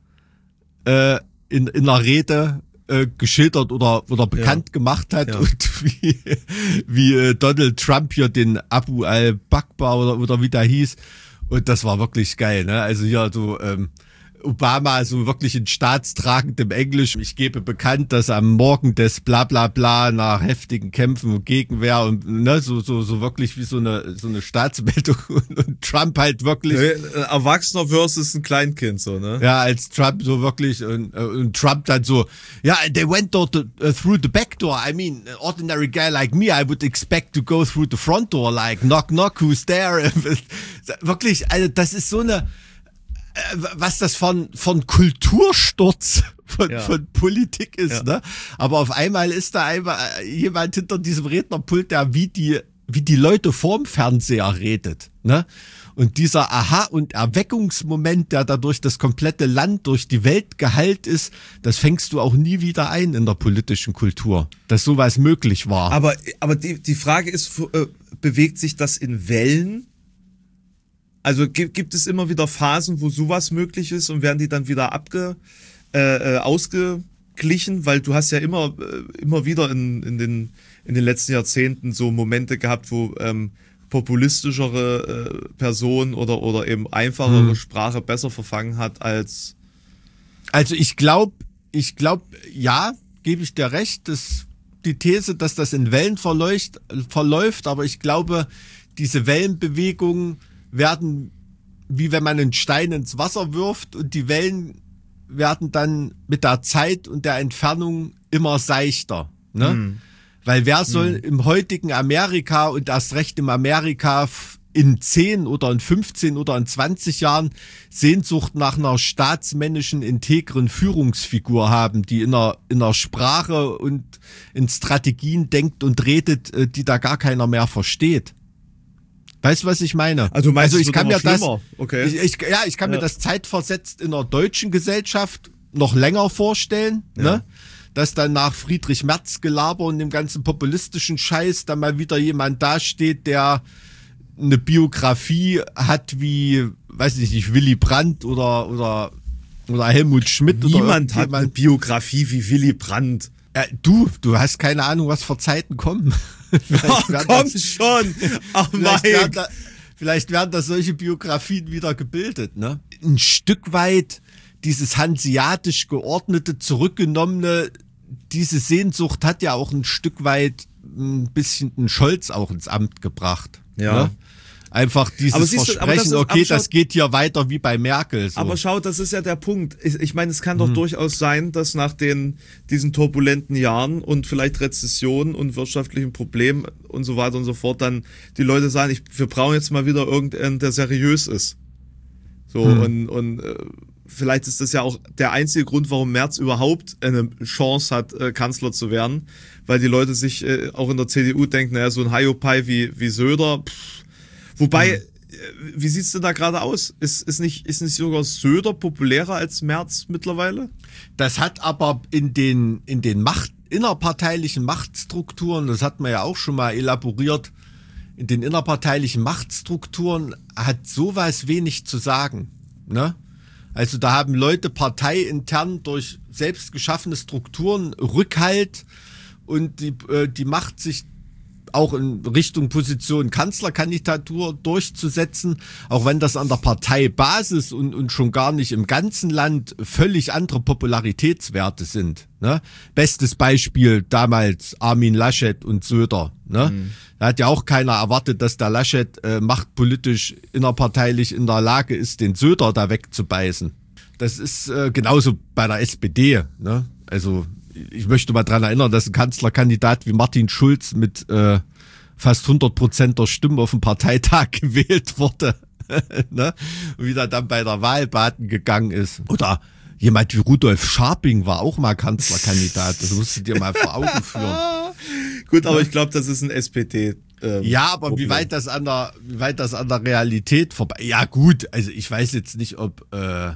äh, in, in einer Rede äh, geschildert oder, oder bekannt ja. gemacht hat, ja. und wie, wie äh, Donald Trump hier den Abu al-Bakr oder, oder wie der hieß. Und das war wirklich geil, ne? Also hier so ähm, Obama so wirklich in staatstragendem Englisch. Ich gebe bekannt, dass am Morgen des Blablabla bla, bla, nach heftigen Kämpfen und Gegenwehr und ne, so so so wirklich wie so eine so eine Staatsmeldung, und, und Trump halt wirklich
Erwachsener versus ein Kleinkind, so, ne?
Ja, als Trump so wirklich und, und Trump dann so, ja, yeah, they went to, uh, through the back door. I mean, an ordinary guy like me, I would expect to go through the front door, like knock knock, who's there? Wirklich, also das ist so eine, was das von von Kultursturz von, ja. von Politik ist, ja. ne? Aber auf einmal ist da einmal jemand hinter diesem Rednerpult, der wie die wie die Leute vorm Fernseher redet, ne? Und dieser Aha- und Erweckungsmoment, der da durch das komplette Land, durch die Welt geheilt ist, das fängst du auch nie wieder ein in der politischen Kultur, dass sowas möglich war.
Aber aber die die Frage ist, äh, bewegt sich das in Wellen? Also gibt, gibt es immer wieder Phasen, wo sowas möglich ist, und werden die dann wieder abge, äh, ausgeglichen? Weil du hast ja immer, äh, immer wieder in, in, den, in den letzten Jahrzehnten so Momente gehabt, wo ähm, populistischere äh, Personen oder, oder eben einfachere hm. Sprache besser verfangen hat als...
Also ich glaube, ich glaube, ja, gebe ich dir recht, dass die These, dass das in Wellen verläuft, verläuft, aber ich glaube, diese Wellenbewegungen werden, wie wenn man einen Stein ins Wasser wirft, und die Wellen werden dann mit der Zeit und der Entfernung immer seichter, ne? Mhm. Weil wer soll mhm. im heutigen Amerika und erst recht im Amerika in zehn oder in fünfzehn oder in zwanzig Jahren Sehnsucht nach einer staatsmännischen, integren Führungsfigur haben, die in einer, in einer Sprache und in Strategien denkt und redet, die da gar keiner mehr versteht. Weißt du, was ich meine?
Also, meinst,
also ich kann mir das,
okay.
ich, ich, ja, ich kann ja. mir das zeitversetzt in der deutschen Gesellschaft noch länger vorstellen, ja. ne? Dass dann nach Friedrich Merz Gelaber und dem ganzen populistischen Scheiß dann mal wieder jemand dasteht, der eine Biografie hat wie, weiß ich nicht, Willy Brandt oder oder oder Helmut Schmidt.
Niemand oder hat eine Biografie wie Willy Brandt.
Äh, du, du hast keine Ahnung, was für Zeiten kommen.
Oh, komm das, schon! Ach,
vielleicht, werden da, vielleicht werden da solche Biografien wieder gebildet, ne? Ein Stück weit dieses hanseatisch geordnete, zurückgenommene, diese Sehnsucht hat ja auch ein Stück weit ein bisschen einen Scholz auch ins Amt gebracht.
Ja.
Ne? Einfach dieses
Aber siehst du, aber das
Versprechen,
ist-
okay,
aber schau-
das geht hier weiter wie bei Merkel. So.
Aber schau, das ist ja der Punkt. Ich, ich meine, es kann doch durchaus sein, dass nach den diesen turbulenten Jahren und vielleicht Rezession und wirtschaftlichen Problemen und so weiter und so fort, dann die Leute sagen, ich, wir brauchen jetzt mal wieder irgendeinen, der seriös ist. So,
Hm.
und, und äh, vielleicht ist das ja auch der einzige Grund, warum Merz überhaupt eine Chance hat, äh, Kanzler zu werden, weil die Leute sich äh, auch in der C D U denken, naja, so ein Hiopai wie, wie Söder, pff. Wobei,
Hm.
wie sieht's denn da gerade aus? Ist, ist, nicht, ist nicht sogar Söder populärer als Merz mittlerweile?
Das hat aber in den, in den Macht, innerparteilichen Machtstrukturen, das hat man ja auch schon mal elaboriert, in den innerparteilichen Machtstrukturen hat sowas wenig zu sagen. Ne? Also da haben Leute parteiintern durch selbst geschaffene Strukturen Rückhalt und die, äh, die Macht sich auch in Richtung Position Kanzlerkandidatur durchzusetzen, auch wenn das an der Parteibasis und, und schon gar nicht im ganzen Land völlig andere Popularitätswerte sind. Ne? Bestes Beispiel damals Armin Laschet und Söder. Ne? Mhm. Da hat ja auch keiner erwartet, dass der Laschet äh, machtpolitisch innerparteilich in der Lage ist, den Söder da wegzubeißen. Das ist äh, genauso bei der S P D. Ne? Also ich möchte mal dran erinnern, dass ein Kanzlerkandidat wie Martin Schulz mit äh, fast hundert Prozent der Stimmen auf dem Parteitag gewählt wurde. Ne? Und wie der dann bei der Wahl baden gegangen ist. Oder jemand wie Rudolf Scharping war auch mal Kanzlerkandidat. Das musst du dir mal vor Augen führen.
Gut, aber ich glaube, das ist ein S P D. Ähm,
ja, aber
Problem.
wie weit das an der, wie weit das an der Realität vorbei? Ja gut, also ich weiß jetzt nicht, ob äh,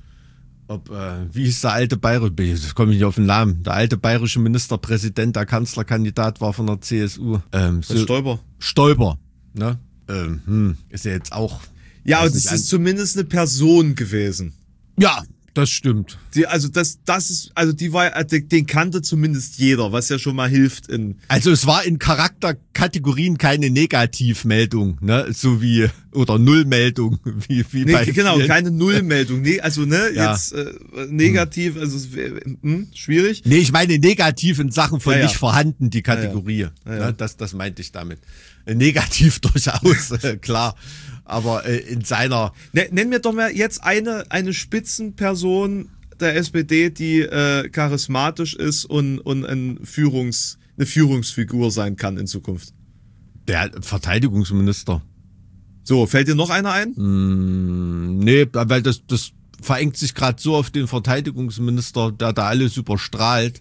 Ob, äh, wie ist der alte bayerische, das komme ich nicht auf den Namen, der alte bayerische Ministerpräsident, der Kanzlerkandidat war von der C S U. Ähm, so,
Stoiber.
Stoiber, ne? Ähm, hm, ist ja jetzt auch.
Ja, aber
weiß
das
nicht,
ist zumindest eine Person gewesen.
Ja, das stimmt.
Die, also das, das ist, also die war, also den kannte zumindest jeder, was ja schon mal hilft in.
Also es war in Charakterkategorien keine Negativmeldung, ne, so wie, oder Nullmeldung, wie, wie
Nee,
bei
genau,
vielen.
keine Nullmeldung. Nee, also ne,
Ja.
jetzt äh, negativ, also es wär, hm, schwierig.
Nee, ich meine negativ in Sachen von
Ja, ja.
nicht vorhanden, die Kategorie.
Ja, ja. Ja, ja.
Ne, das, das meinte ich damit. Äh, Negativ durchaus, äh, klar. Aber äh, in seiner,
Ne, nenn mir doch mal jetzt eine, eine Spitzenperson der S P D, die äh, charismatisch ist und, und ein Führungs, eine Führungsfigur sein kann in Zukunft.
der Verteidigungsminister.
So, fällt dir noch einer ein?
Mm, nee, weil das, das verengt sich gerade so auf den Verteidigungsminister, der da alles überstrahlt.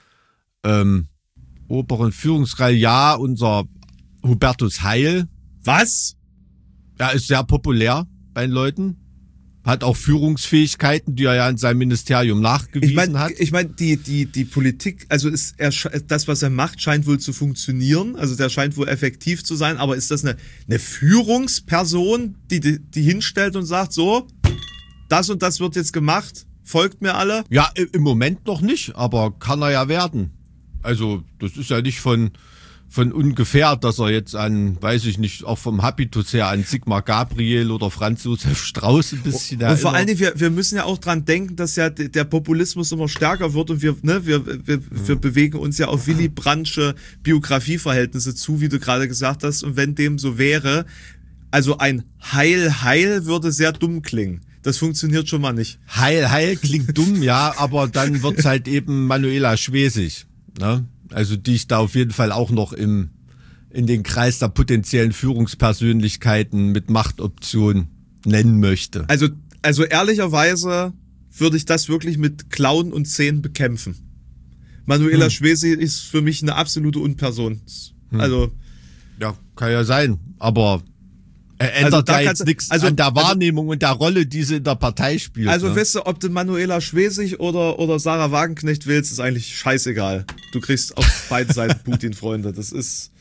Ähm, oberen Führungsreihe, ja, unser Hubertus Heil.
Was?
Er ist sehr populär bei den Leuten. Hat auch Führungsfähigkeiten, die er ja in seinem Ministerium nachgewiesen
Ich meine,
hat.
ich mein, die, die, die Politik, also ist er, sche- das, was er macht, scheint wohl zu funktionieren. Also der scheint wohl effektiv zu sein. Aber ist das eine, eine Führungsperson, die, die, die hinstellt und sagt, so, das und das wird jetzt gemacht, folgt mir alle?
Ja, i- im Moment noch nicht, aber kann er ja werden. Also, das ist ja nicht von, von ungefähr, dass er jetzt an, weiß ich nicht, auch vom Habitus her an Sigmar Gabriel oder Franz Josef Strauß ein bisschen
Und vor allen
erinnert.
Dingen, wir, wir müssen ja auch dran denken, dass ja d- der Populismus immer stärker wird und wir, ne, wir, wir, wir bewegen uns ja auf Willy Brandtsche Biografieverhältnisse zu, wie du gerade gesagt hast. Und wenn dem so wäre, also ein Heil, Heil würde sehr dumm klingen. Das funktioniert schon mal nicht.
Heil, Heil klingt dumm, ja, aber dann wird's halt eben Manuela Schwesig, ne? Also die ich da auf jeden Fall auch noch im in den Kreis der potenziellen Führungspersönlichkeiten mit Machtoption nennen möchte.
Also, also ehrlicherweise würde ich das wirklich mit Klauen und Zähnen bekämpfen. Manuela
Hm.
Schwesig ist für mich eine absolute Unperson. Also,
Ja, kann ja sein, aber er
Also
ändert
da
ja
kannst
jetzt
du-
nichts
also-
an der
also-
Wahrnehmung und der Rolle, die sie in der Partei spielt.
Also,
ne?
weißt du, ob du Manuela Schwesig oder, oder Sarah Wagenknecht willst, ist eigentlich scheißegal. Du kriegst auf beiden Seiten Putin-Freunde. Das ist,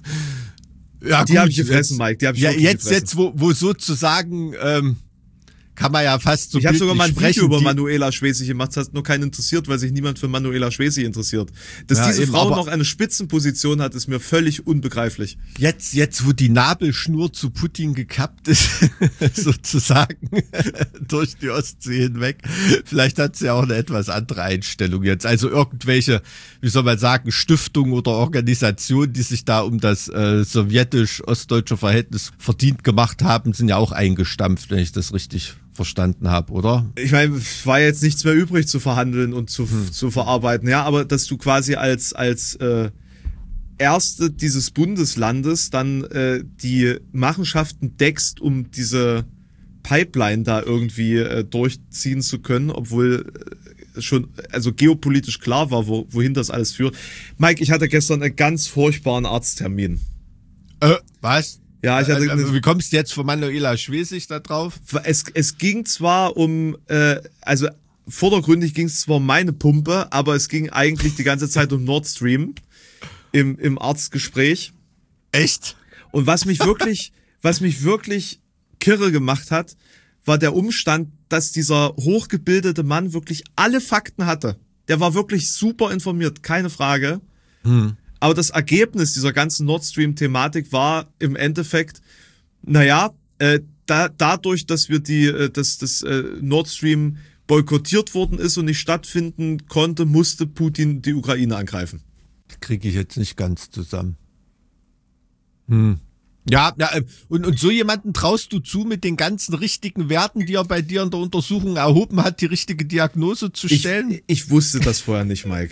ja,
die
gut,
hab ich gefressen,
jetzt,
Mike, die hab ich
ja,
wirklich
jetzt,
gefressen.
jetzt, wo, wo sozusagen ähm, kann man ja fast so
Ich habe sogar mal ein
sprechen,
Video über
die,
Manuela Schwesig gemacht, das hat nur keinen interessiert, weil sich niemand für Manuela Schwesig interessiert. Dass
Ja,
diese
eben,
Frau
aber-
noch eine Spitzenposition hat, ist mir völlig unbegreiflich.
Jetzt, jetzt, wo die Nabelschnur zu Putin gekappt ist, sozusagen, durch die Ostsee hinweg, vielleicht hat sie ja auch eine etwas andere Einstellung jetzt. Also irgendwelche, wie soll man sagen, Stiftungen oder Organisationen, die sich da um das äh, sowjetisch-ostdeutsche Verhältnis verdient gemacht haben, sind ja auch eingestampft, wenn ich das richtig verstanden habe, oder?
Ich meine, es war jetzt nichts mehr übrig zu verhandeln und zu, hm. zu verarbeiten, ja, aber dass du quasi als, als äh, Erste dieses Bundeslandes dann äh, die Machenschaften deckst, um diese Pipeline da irgendwie äh, durchziehen zu können, obwohl äh, schon also geopolitisch klar war, wo, wohin das alles führt. Mike, ich hatte gestern einen ganz furchtbaren Arzttermin.
Äh, was?
Ja, ich hatte
äh, äh, wie kommst du jetzt von Manuela Schwesig da drauf?
Es, es ging zwar um, äh, also vordergründig ging es zwar um meine Pumpe, aber es ging eigentlich die ganze Zeit um Nord Stream im, im Arztgespräch.
Echt?
Und was mich wirklich, was mich wirklich kirre gemacht hat, war der Umstand, dass dieser hochgebildete Mann wirklich alle Fakten hatte. Der war wirklich super informiert, keine Frage.
Hm.
Aber das Ergebnis dieser ganzen Nord Stream-Thematik war im Endeffekt, naja, äh, da, dadurch, dass wir die, äh, dass das äh, Nord Stream boykottiert worden ist und nicht stattfinden konnte, musste Putin die Ukraine angreifen.
Kriege ich jetzt nicht ganz zusammen. Hm. Ja, ja und, und so jemanden traust du zu, mit den ganzen richtigen Werten, die er bei dir in der Untersuchung erhoben hat, die richtige Diagnose zu stellen?
Ich, ich wusste das vorher nicht, Mike.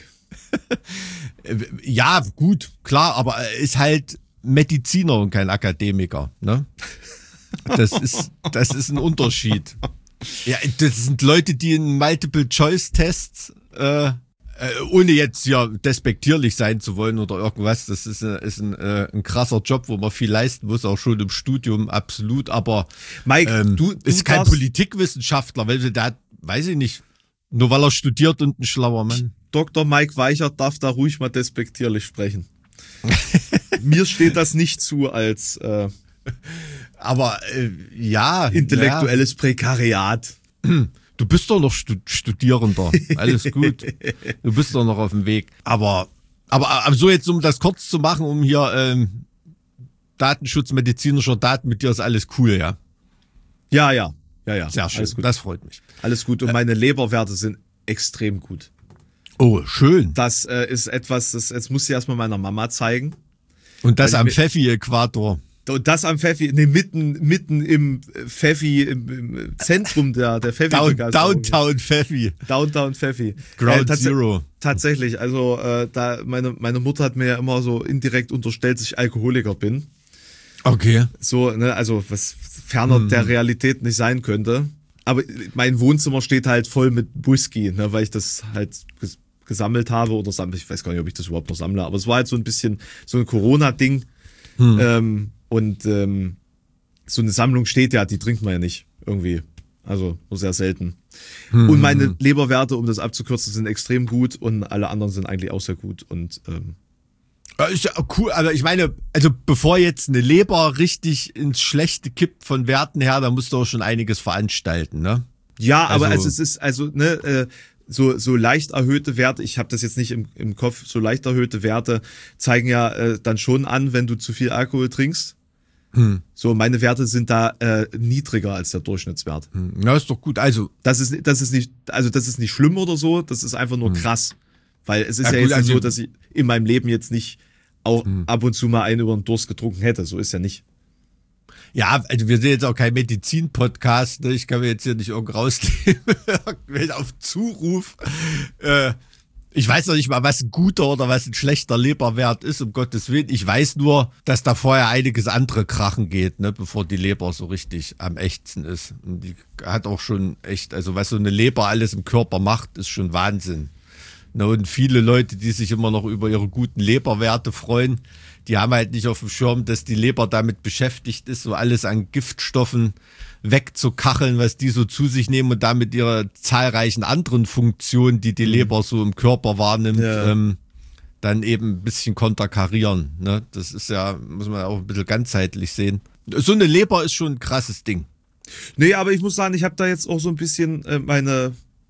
Ja, gut, klar, aber er ist halt Mediziner und kein Akademiker, ne? Das ist, das ist ein Unterschied. Ja, das sind Leute, die in Multiple-Choice-Tests, äh, äh, ohne jetzt hier despektierlich sein zu wollen oder irgendwas, das ist, ein, ist ein, äh, ein krasser Job, wo man viel leisten muss, auch schon im Studium, absolut, aber
Mike,
ähm,
du, du
ist kein
darfst,
Politikwissenschaftler, weil der hat, weiß ich nicht, nur weil er studiert und ein schlauer Mann.
Doktor Mike Weichert darf da ruhig mal despektierlich sprechen. Mir steht das nicht zu als äh,
aber äh, ja,
intellektuelles ja. Prekariat.
Du bist doch noch Stud- Studierender, alles gut. Du bist doch noch auf dem Weg. Aber, aber, aber so jetzt, um das kurz zu machen, um hier ähm, Datenschutz medizinischer Daten, mit dir ist alles cool, ja?
Ja, ja, ja, ja.
Sehr schön,
alles gut.
Das freut mich.
Alles gut und meine Leberwerte sind extrem gut.
Oh, schön.
Das äh, ist etwas, das jetzt muss ich erstmal meiner Mama zeigen.
Und das
Weil
am
ich-
Pfeffi-Äquator.
Und das am Pfeffi, nee, mitten, mitten im Pfeffi, im, im Zentrum der, der Pfeffi.
Down, Downtown Pfeffi.
Downtown Pfeffi.
Ground
tats-
Zero.
Tatsächlich, also äh, da meine, meine Mutter hat mir ja immer so indirekt unterstellt, dass ich Alkoholiker bin.
Okay.
So, ne, also was ferner
Mhm.
der Realität nicht sein könnte. Aber mein Wohnzimmer steht halt voll mit Whisky, ne, weil ich das halt ges- gesammelt habe oder sammle. Ich weiß gar nicht, ob ich das überhaupt noch sammle, aber es war halt so ein bisschen so ein Corona-Ding.
Hm.
Ähm, und ähm, so eine Sammlung steht ja, die trinkt man ja nicht irgendwie. Also nur sehr selten.
Hm.
Und meine Leberwerte, um das abzukürzen, sind extrem gut und alle anderen sind eigentlich auch sehr gut. Und ähm,
Ja, ist ja cool, aber ich meine, also bevor jetzt eine Leber richtig ins Schlechte kippt von Werten her, da musst du auch schon einiges veranstalten, ne?
ja, aber
Also-
also es ist also ne äh, so so leicht erhöhte Werte. Ich habe das jetzt nicht im, im Kopf. So leicht erhöhte Werte zeigen ja äh, dann schon an, wenn du zu viel Alkohol trinkst.
Hm.
So meine Werte sind da äh, niedriger als der Durchschnittswert.
Hm. Ja, ist doch gut. Also,
Das ist das ist nicht also das ist nicht schlimm oder so. Das ist einfach nur krass, weil es ist
Ja,
ja,
gut,
jetzt
also-
nicht so, dass ich in meinem Leben jetzt nicht auch
Hm.
ab und zu mal einen über den Durst getrunken hätte. So ist ja nicht.
ja, also wir sind jetzt auch kein Medizin-Podcast, ne? Ich kann mir jetzt hier nicht irgendwo rausnehmen, auf Zuruf. Äh, ich weiß noch nicht mal, was ein guter oder was ein schlechter Leberwert ist, um Gottes Willen. Ich weiß nur, dass da vorher einiges andere krachen geht, ne, bevor die Leber so richtig am echtsten ist. Und die hat auch schon echt, also was so eine Leber alles im Körper macht, ist schon Wahnsinn. Ne, und viele Leute, die sich immer noch über ihre guten Leberwerte freuen, die haben halt nicht auf dem Schirm, dass die Leber damit beschäftigt ist, so alles an Giftstoffen wegzukacheln, was die so zu sich nehmen und damit ihre zahlreichen anderen Funktionen, die die Leber so im Körper wahrnimmt,
Ja.
ähm, dann eben ein bisschen konterkarieren. Ne? Das ist ja, muss man auch ein bisschen ganzheitlich sehen. So eine Leber ist schon ein krasses Ding.
Nee, aber ich muss sagen, ich habe da jetzt auch so ein bisschen äh, meine...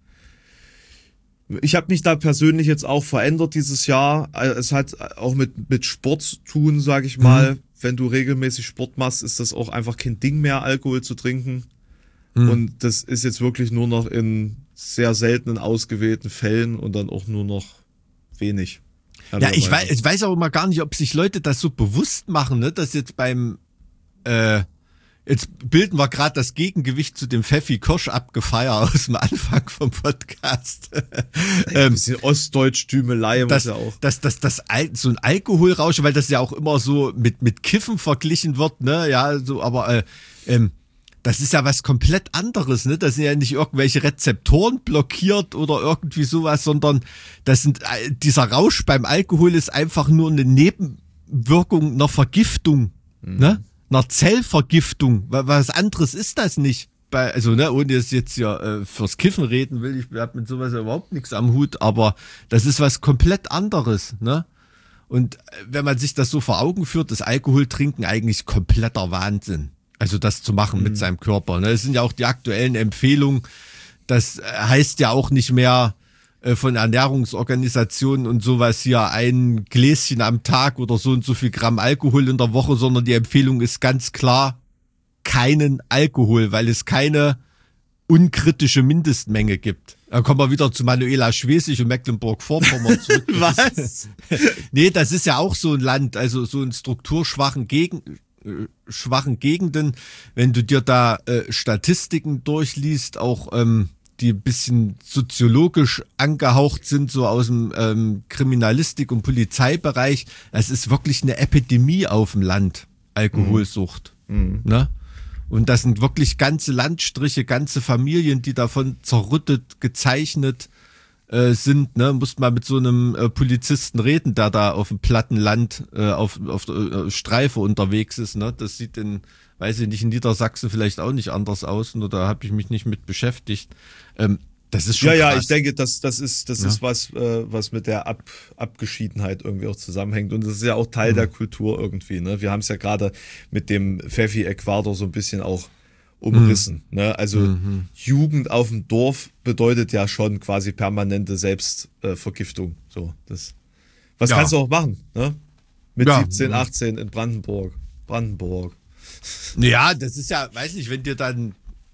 Ich habe mich da persönlich jetzt auch verändert dieses Jahr. Es hat auch mit, mit Sport zu tun, sage ich mal. Mhm. Wenn du regelmäßig Sport machst, ist das auch einfach kein Ding mehr, Alkohol zu trinken. Mhm. Und das ist jetzt wirklich nur noch in sehr seltenen, ausgewählten Fällen und dann auch nur noch wenig.
Ja, ich weiß, ich weiß aber mal gar nicht, ob sich Leute das so bewusst machen, ne, dass jetzt beim, äh, jetzt bilden wir gerade das Gegengewicht zu dem Pfeffi-Kirsch-Abgefeier aus dem Anfang vom Podcast.
Ein bisschen Ostdeutsch-Tümelei muss ja auch.
Das, das, das, das, so ein Alkoholrausch, weil das ja auch immer so mit, mit Kiffen verglichen wird, ne, ja, so, aber, äh, ähm, das ist ja was komplett anderes, ne? Das sind ja nicht irgendwelche Rezeptoren blockiert oder irgendwie sowas, sondern das sind, dieser Rausch beim Alkohol ist einfach nur eine Nebenwirkung einer Vergiftung, mhm. ne? Einer Zellvergiftung. Was anderes ist das nicht. Bei, also, ne, ohne dass jetzt ja äh, fürs Kiffen reden will, ich habe mit sowas ja überhaupt nichts am Hut, aber das ist was komplett anderes, ne? Und wenn man sich das so vor Augen führt, ist Alkoholtrinken eigentlich kompletter Wahnsinn. Also das zu machen mit mhm. seinem Körper. Ne? Das sind ja auch die aktuellen Empfehlungen. Das heißt ja auch nicht mehr äh, von Ernährungsorganisationen und sowas hier ein Gläschen am Tag oder so und so viel Gramm Alkohol in der Woche, sondern die Empfehlung ist ganz klar keinen Alkohol, weil es keine unkritische Mindestmenge gibt. Dann kommen wir wieder zu Manuela Schwesig und Mecklenburg-Vorpommern zurück.
Was?
Nee, das ist ja auch so ein Land, also so ein strukturschwachen Gegend. schwachen Gegenden, wenn du dir da äh, Statistiken durchliest, auch ähm, die ein bisschen soziologisch angehaucht sind, so aus dem ähm, Kriminalistik- und Polizeibereich, es ist wirklich eine Epidemie auf dem Land, Alkoholsucht. Mhm. Ne? Und das sind wirklich ganze Landstriche, ganze Familien, die davon zerrüttet, gezeichnet äh, sind, ne, musst mal mit so einem äh, Polizisten reden, der da auf dem platten Land äh, auf, auf der äh, Streife unterwegs ist, ne, das sieht in, weiß ich nicht, in Niedersachsen vielleicht auch nicht anders aus, nur da habe ich mich nicht mit beschäftigt. Ähm, das ist schon
Ja,
krass.
ja, ich denke, das, das ist, das
ja.
ist was, äh, was mit der Ab, Abgeschiedenheit irgendwie auch zusammenhängt und das ist ja auch Teil mhm. der Kultur irgendwie, ne, wir haben es ja gerade mit dem Pfeffi-Äquator so ein bisschen auch umrissen. Mhm. Ne? Also mhm. Jugend auf dem Dorf bedeutet ja schon quasi permanente Selbstvergiftung. Äh, so, das, was ja. kannst du auch machen? Ne? Mit ja. siebzehn, achtzehn in Brandenburg. Brandenburg.
Ja, das ist ja, weiß nicht, wenn dir dann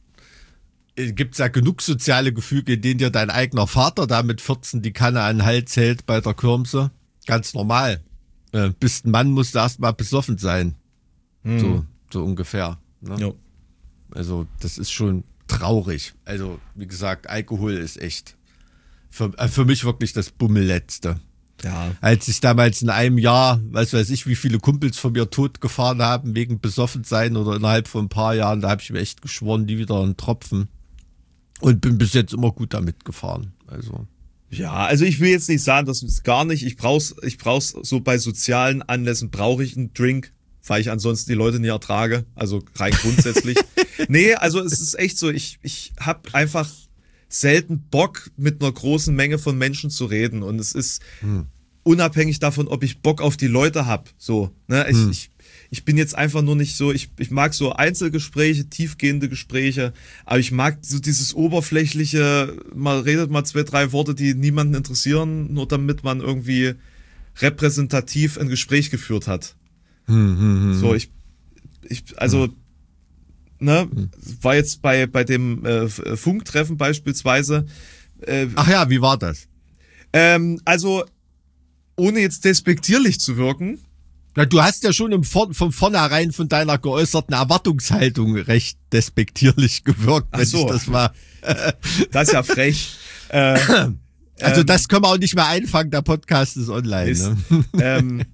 gibt's ja genug soziale Gefüge, in denen dir dein eigener Vater da mit vierzehn die Kanne an den Hals hält bei der Kirmse. Ganz normal. Äh, bist ein Mann, musst du erstmal besoffen sein. Mhm. So, so ungefähr. Ne? Jo. Also das ist schon traurig. Also wie gesagt, Alkohol ist echt für, äh, für mich wirklich das Bummelletzte.
Ja.
Als ich damals in einem Jahr, weiß weiß ich, wie viele Kumpels von mir tot gefahren haben wegen Besoffensein oder innerhalb von ein paar Jahren, da habe ich mir echt geschworen, nie wieder einen Tropfen. Und bin bis jetzt immer gut damit gefahren. Also
ja, also ich will jetzt nicht sagen, das ist gar nicht. Ich brauch's, ich brauch's so bei sozialen Anlässen brauche ich einen Drink, weil ich ansonsten die Leute nicht ertrage. Also rein grundsätzlich. Nee, also es ist echt so, ich, ich habe einfach selten Bock, mit einer großen Menge von Menschen zu reden. Und es ist hm. unabhängig davon, ob ich Bock auf die Leute habe. So, ne? Ich, hm. ich, ich bin jetzt einfach nur nicht so, ich, ich mag so Einzelgespräche, tiefgehende Gespräche, aber ich mag so dieses oberflächliche, man redet mal zwei, drei Worte, die niemanden interessieren, nur damit man irgendwie repräsentativ ein Gespräch geführt hat.
Hm, hm, hm.
So, ich, ich, also, hm. ne, war jetzt bei, bei dem äh, Funktreffen beispielsweise. Äh,
Ach ja, wie war das?
Ähm, also, ohne jetzt despektierlich zu wirken.
Na, du hast ja schon im Vor- von vornherein von deiner geäußerten Erwartungshaltung recht despektierlich gewirkt, wenn
so.
ich das mal.
Das ist ja frech. äh,
also,
ähm,
das können wir auch nicht mehr einfangen, der Podcast ist online.
Ist,
ne?
ähm,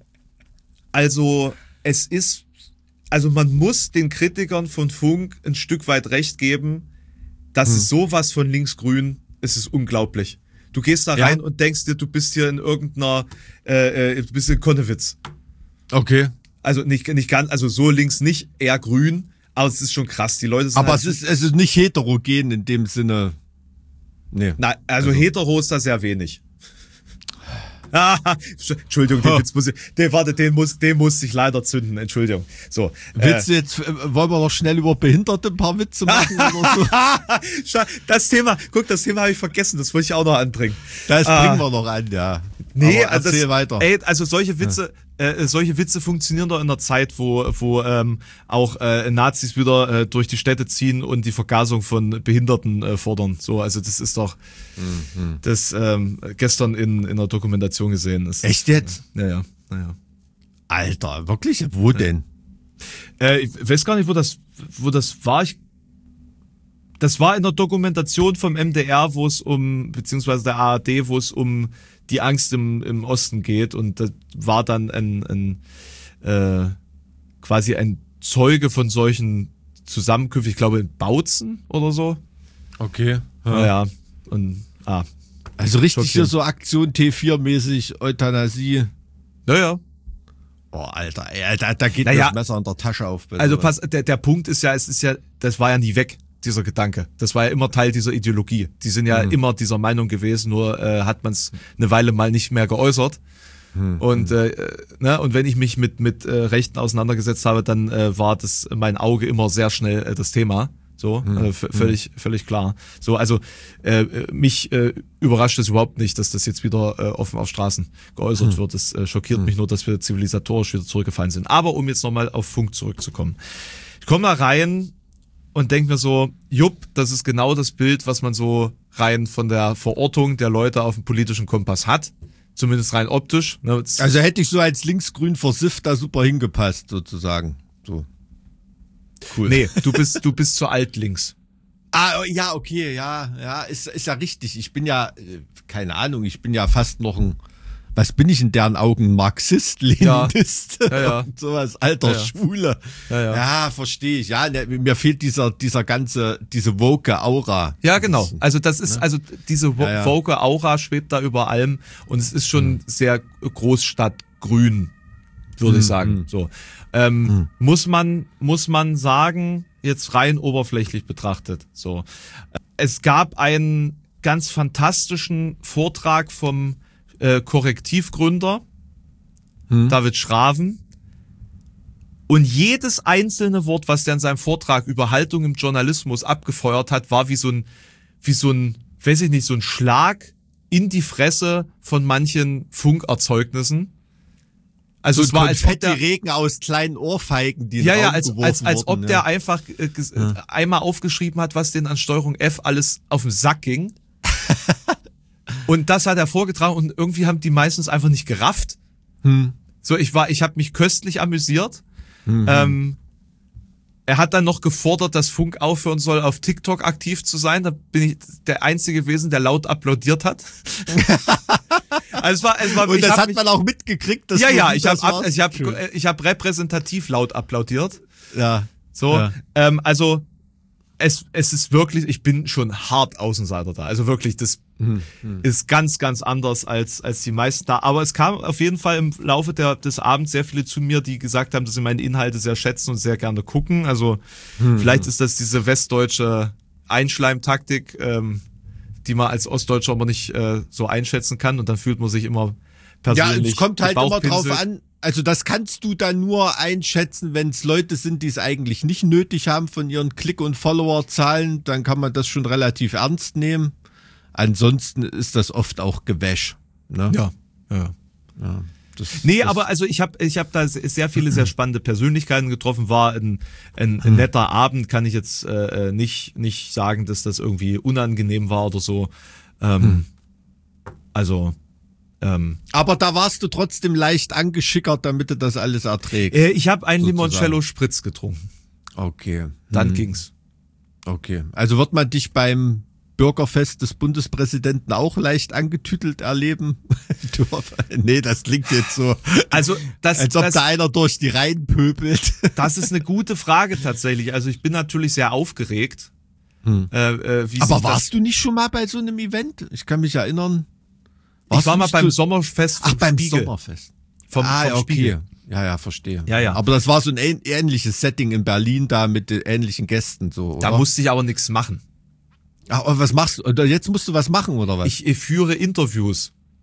also, es ist, also man muss den Kritikern von Funk ein Stück weit recht geben, dass hm. es sowas von linksgrün, es ist unglaublich. Du gehst da
ja.
rein und denkst dir, du bist hier in irgendeiner, äh, äh, du bist in Konnewitz.
Okay.
Also nicht, nicht ganz, also so links nicht, eher grün, aber es ist schon krass. Die Leute sind
aber
halt
es ist, es ist nicht heterogen in dem Sinne. Nee.
Na, also, also hetero ist da sehr wenig. Entschuldigung, den Witz muss ich, den, warte, den muss, den musste ich leider zünden. Entschuldigung. So.
Willst du jetzt, äh, wollen wir noch schnell über Behinderte ein paar Witze machen oder so?
Das Thema, guck, das Thema habe ich vergessen, das wollte ich auch noch anbringen.
Das
Ah.
bringen wir noch an, ja.
Nee,
Aber
also
erzähl
das,
weiter.
Ey, also solche Witze, ja. äh, solche Witze funktionieren doch in einer Zeit, wo, wo ähm, auch äh, Nazis wieder äh, durch die Städte ziehen und die Vergasung von Behinderten äh, fordern. So, also das ist doch mhm. das ähm, gestern in, in einer Dokumentation gesehen. Das
Echt jetzt?
Ja, ja, naja.
Alter, wirklich? Wo denn?
Äh, ich weiß gar nicht, wo das, wo das war. Ich, das war in der Dokumentation vom M D R, wo es um, beziehungsweise der A R D, wo es um die Angst im, im Osten geht. Und das war dann ein, ein äh, quasi ein Zeuge von solchen Zusammenkünften, ich glaube in Bautzen oder so.
Okay. Ja.
Naja, und ah.
Also richtig hier
Schockierend.
so Aktion T vier-mäßig, Euthanasie.
Naja.
Oh, Alter, ey, da, da geht
Naja.
das Messer in der Tasche auf. bei
Also
sowas.
pass, der, der Punkt ist ja, es ist ja, das war ja nie weg, dieser Gedanke. Das war ja immer Teil dieser Ideologie. Die sind ja
Mhm.
immer dieser Meinung gewesen, nur äh, hat man es eine Weile mal nicht mehr geäußert. Und äh, ne, und wenn ich mich mit mit äh, Rechten auseinandergesetzt habe, dann äh, war das mein Auge immer sehr schnell äh, das Thema. So, äh, v- völlig völlig klar. So, also äh, mich äh, überrascht es überhaupt nicht, dass das jetzt wieder äh, offen auf Straßen geäußert wird. Es äh, schockiert mich nur, dass wir zivilisatorisch wieder zurückgefallen sind. Aber um jetzt nochmal auf Funk zurückzukommen. Ich komme da rein und denke mir so, jupp, das ist genau das Bild, was man so rein von der Verortung der Leute auf dem politischen Kompass hat. Zumindest rein optisch. Ne, das-
Also hätte ich so als linksgrün versifft da super hingepasst, sozusagen. So. Cool.
Nee, du bist, du bist zu alt links.
Ah, ja, okay, ja, ja, ist, ist ja richtig. Ich bin ja, äh, keine Ahnung, ich bin ja fast noch ein, was bin ich in deren Augen, Marxist, Leninist
Ja, ja.
und sowas, alter
Ja, ja.
Schwule.
Ja, ja.
Ja, verstehe ich. Ja, ne, mir fehlt dieser, dieser ganze, diese woke Aura.
Ja, genau. Also das ist, also diese
Ja, ja.
woke Aura schwebt da über allem und es ist schon sehr Großstadtgrün, würde ich sagen. So. Ähm, muss man, muss man sagen, jetzt rein oberflächlich betrachtet. So. Es gab einen ganz fantastischen Vortrag vom äh, Korrektivgründer, David Schraven. Und jedes einzelne Wort, was der in seinem Vortrag über Haltung im Journalismus abgefeuert hat, war wie so ein, wie so ein, weiß ich nicht, so ein Schlag in die Fresse von manchen Funkerzeugnissen. Also
So
es war, als ob der,
Regen aus kleinen Ohrfeigen, die in
ja,
den
ja,
Raum
als,
geworfen
als, als ob
wurden,
der
ja.
einfach äh, ges- äh, einmal aufgeschrieben hat, was denen an Steuerung F alles auf den Sack ging. Und das hat er vorgetragen und irgendwie haben die meistens einfach nicht gerafft.
Hm.
So, ich war, ich habe mich köstlich amüsiert. Ähm, er hat dann noch gefordert, dass Funk aufhören soll, auf TikTok aktiv zu sein. Da bin ich der Einzige gewesen, der laut applaudiert hat. Also es war, es war,
Und
ich
das
hab
hat
mich,
man auch mitgekriegt. Dass
ja,
du
ja,
das
ich habe,
warst?
ich habe,
Schön.
ich habe repräsentativ laut applaudiert.
Ja.
So,
Ja.
ähm, also es, es ist wirklich, ich bin schon hart Außenseiter da. Also wirklich, das
Hm,
ist ganz, ganz anders als, als die meisten da. Aber es kam auf jeden Fall im Laufe der, des Abends sehr viele zu mir, die gesagt haben, dass sie meine Inhalte sehr schätzen und sehr gerne gucken. Also
Hm,
vielleicht ist das diese westdeutsche Einschleimtaktik, ähm, die man als Ostdeutscher aber nicht äh, so einschätzen kann und dann fühlt man sich immer
Ja,
persönlich
es kommt halt immer drauf
gebauchpinselt.
an. Also das kannst du dann nur einschätzen, wenn es Leute sind, die es eigentlich nicht nötig haben von ihren Klick- und Follower-Zahlen, dann kann man das schon relativ ernst nehmen. Ansonsten ist das oft auch Gewäsch. Ne?
Ja, ja.
Ja, das,
Nee,
das,
aber also ich habe ich hab da sehr viele sehr spannende Persönlichkeiten getroffen, war ein, ein, ein netter Abend, kann ich jetzt äh, nicht, nicht sagen, dass das irgendwie unangenehm war oder so. Ähm, Also, ähm,
aber da warst du trotzdem leicht angeschickert, damit du das alles erträgst.
äh, ich habe einen
Sozusagen.
Limoncello Spritz getrunken.
Okay.
Dann
Hm,
ging's.
Okay. Also wird man dich beim Bürgerfest des Bundespräsidenten auch leicht angetütelt erleben? Du, nee, das klingt jetzt so,
Also das,
als ob
das,
da einer durch die Reihen pöbelt.
das ist eine gute Frage tatsächlich. Also ich bin natürlich sehr aufgeregt.
Hm.
Äh, äh, wie
Aber
sich
warst du nicht schon mal bei so einem Event? Ich kann mich erinnern.
das, ich war
du
mal
nicht
beim
so-
Sommerfest
Ach,
vom
beim
Spiegel.
Sommerfest.
Vom,
ah,
vom
ja, okay.
Spiegel.
Ja, ja, verstehe.
Ja, ja.
Aber das war so ein ähn- ähnliches Setting in Berlin da mit den ähnlichen Gästen so, oder?
Da musste ich aber nichts machen.
Ach, aber was machst du? Oder jetzt musst du was machen, oder was?
Ich äh, führe Interviews.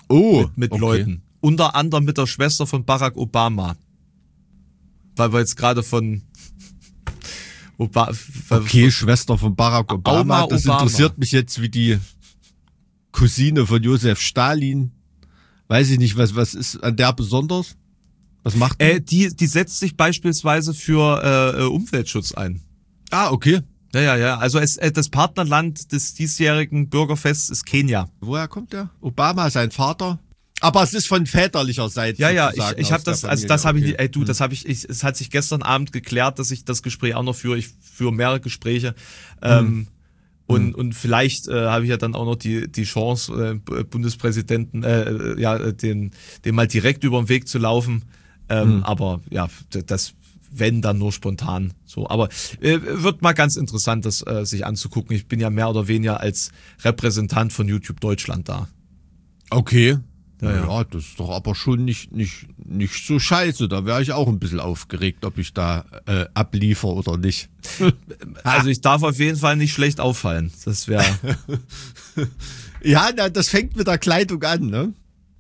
Oh,
mit, mit
okay.
Leuten. Unter anderem mit der Schwester von Barack Obama. Weil wir jetzt gerade von Oba-
Okay, Schwester von Barack Obama.
Auma
Das
Obama.
interessiert mich jetzt wie die Cousine von Josef Stalin. Weiß ich nicht, was, was ist an der besonders? Was macht die?
Äh, die, die setzt sich beispielsweise für äh, Umweltschutz ein.
Ah, okay.
Ja, ja, ja. Also es, äh, das Partnerland des diesjährigen Bürgerfests ist Kenia.
Woher kommt der? Obama, sein Vater? Aber es ist von väterlicher Seite.
Ja, ja, ich,
sozusagen
ich
aus
habe
der
das, also
Familie.
das habe ich,
Okay.
nicht- ey du, das habe ich, ich, es hat sich gestern Abend geklärt, dass ich das Gespräch auch noch führe. Ich führe mehrere Gespräche. Ähm, und, und vielleicht äh, habe ich ja dann auch noch die, die Chance, äh, Bundespräsidenten, äh, ja, äh, den, den mal direkt über den Weg zu laufen. Ähm, Aber ja, d- das, wenn, dann nur spontan. So, aber äh, wird mal ganz interessant, das äh, sich anzugucken. Ich bin ja mehr oder weniger als Repräsentant von YouTube Deutschland da.
Okay.
Ja,
Ja,
ja.
ja, das ist doch aber schon nicht, nicht, nicht so scheiße. Da wäre ich auch ein bisschen aufgeregt, ob ich da äh, abliefer oder nicht.
Also ich darf auf jeden Fall nicht schlecht auffallen. Das wäre.
Ja, na, das fängt mit der Kleidung an, ne?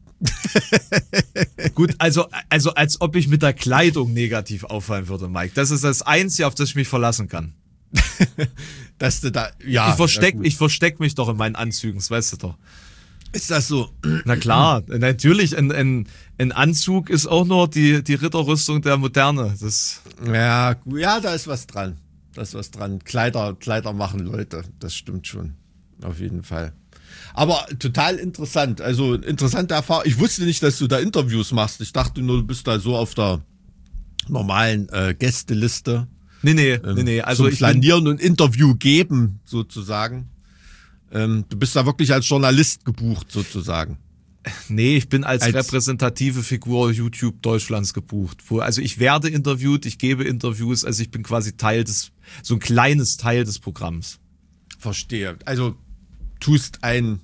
Gut, also, also als ob ich mit der Kleidung negativ auffallen würde, Mike. Das ist das Einzige, auf das ich mich verlassen kann.
Dass du da, ja.
ich versteck,
na gut.
ich versteck mich doch in meinen Anzügen, das weißt du doch.
Ist das so?
Na klar, natürlich, ein, ein, ein Anzug ist auch nur die, die Ritterrüstung der Moderne. Das,
Ja, gu- ja, da ist was dran. Da ist was dran. Kleider, Kleider machen Leute. Das stimmt schon. Auf jeden Fall. Aber total interessant. Also interessante Erfahrung. Ich wusste nicht, dass du da Interviews machst. Ich dachte nur, du bist da so auf der normalen äh, Gästeliste.
nee, nee,
Ähm,
nee, nee. Also
zum
ich bin,
Flanieren und Interview geben, sozusagen. Ähm, du bist da wirklich als Journalist gebucht, sozusagen.
nee, ich bin als,
Als-
repräsentative Figur YouTube Deutschlands gebucht. Wo, also ich werde interviewt, ich gebe Interviews, also ich bin quasi Teil des, so ein kleines Teil des Programms.
Verstehe. Also tust ein,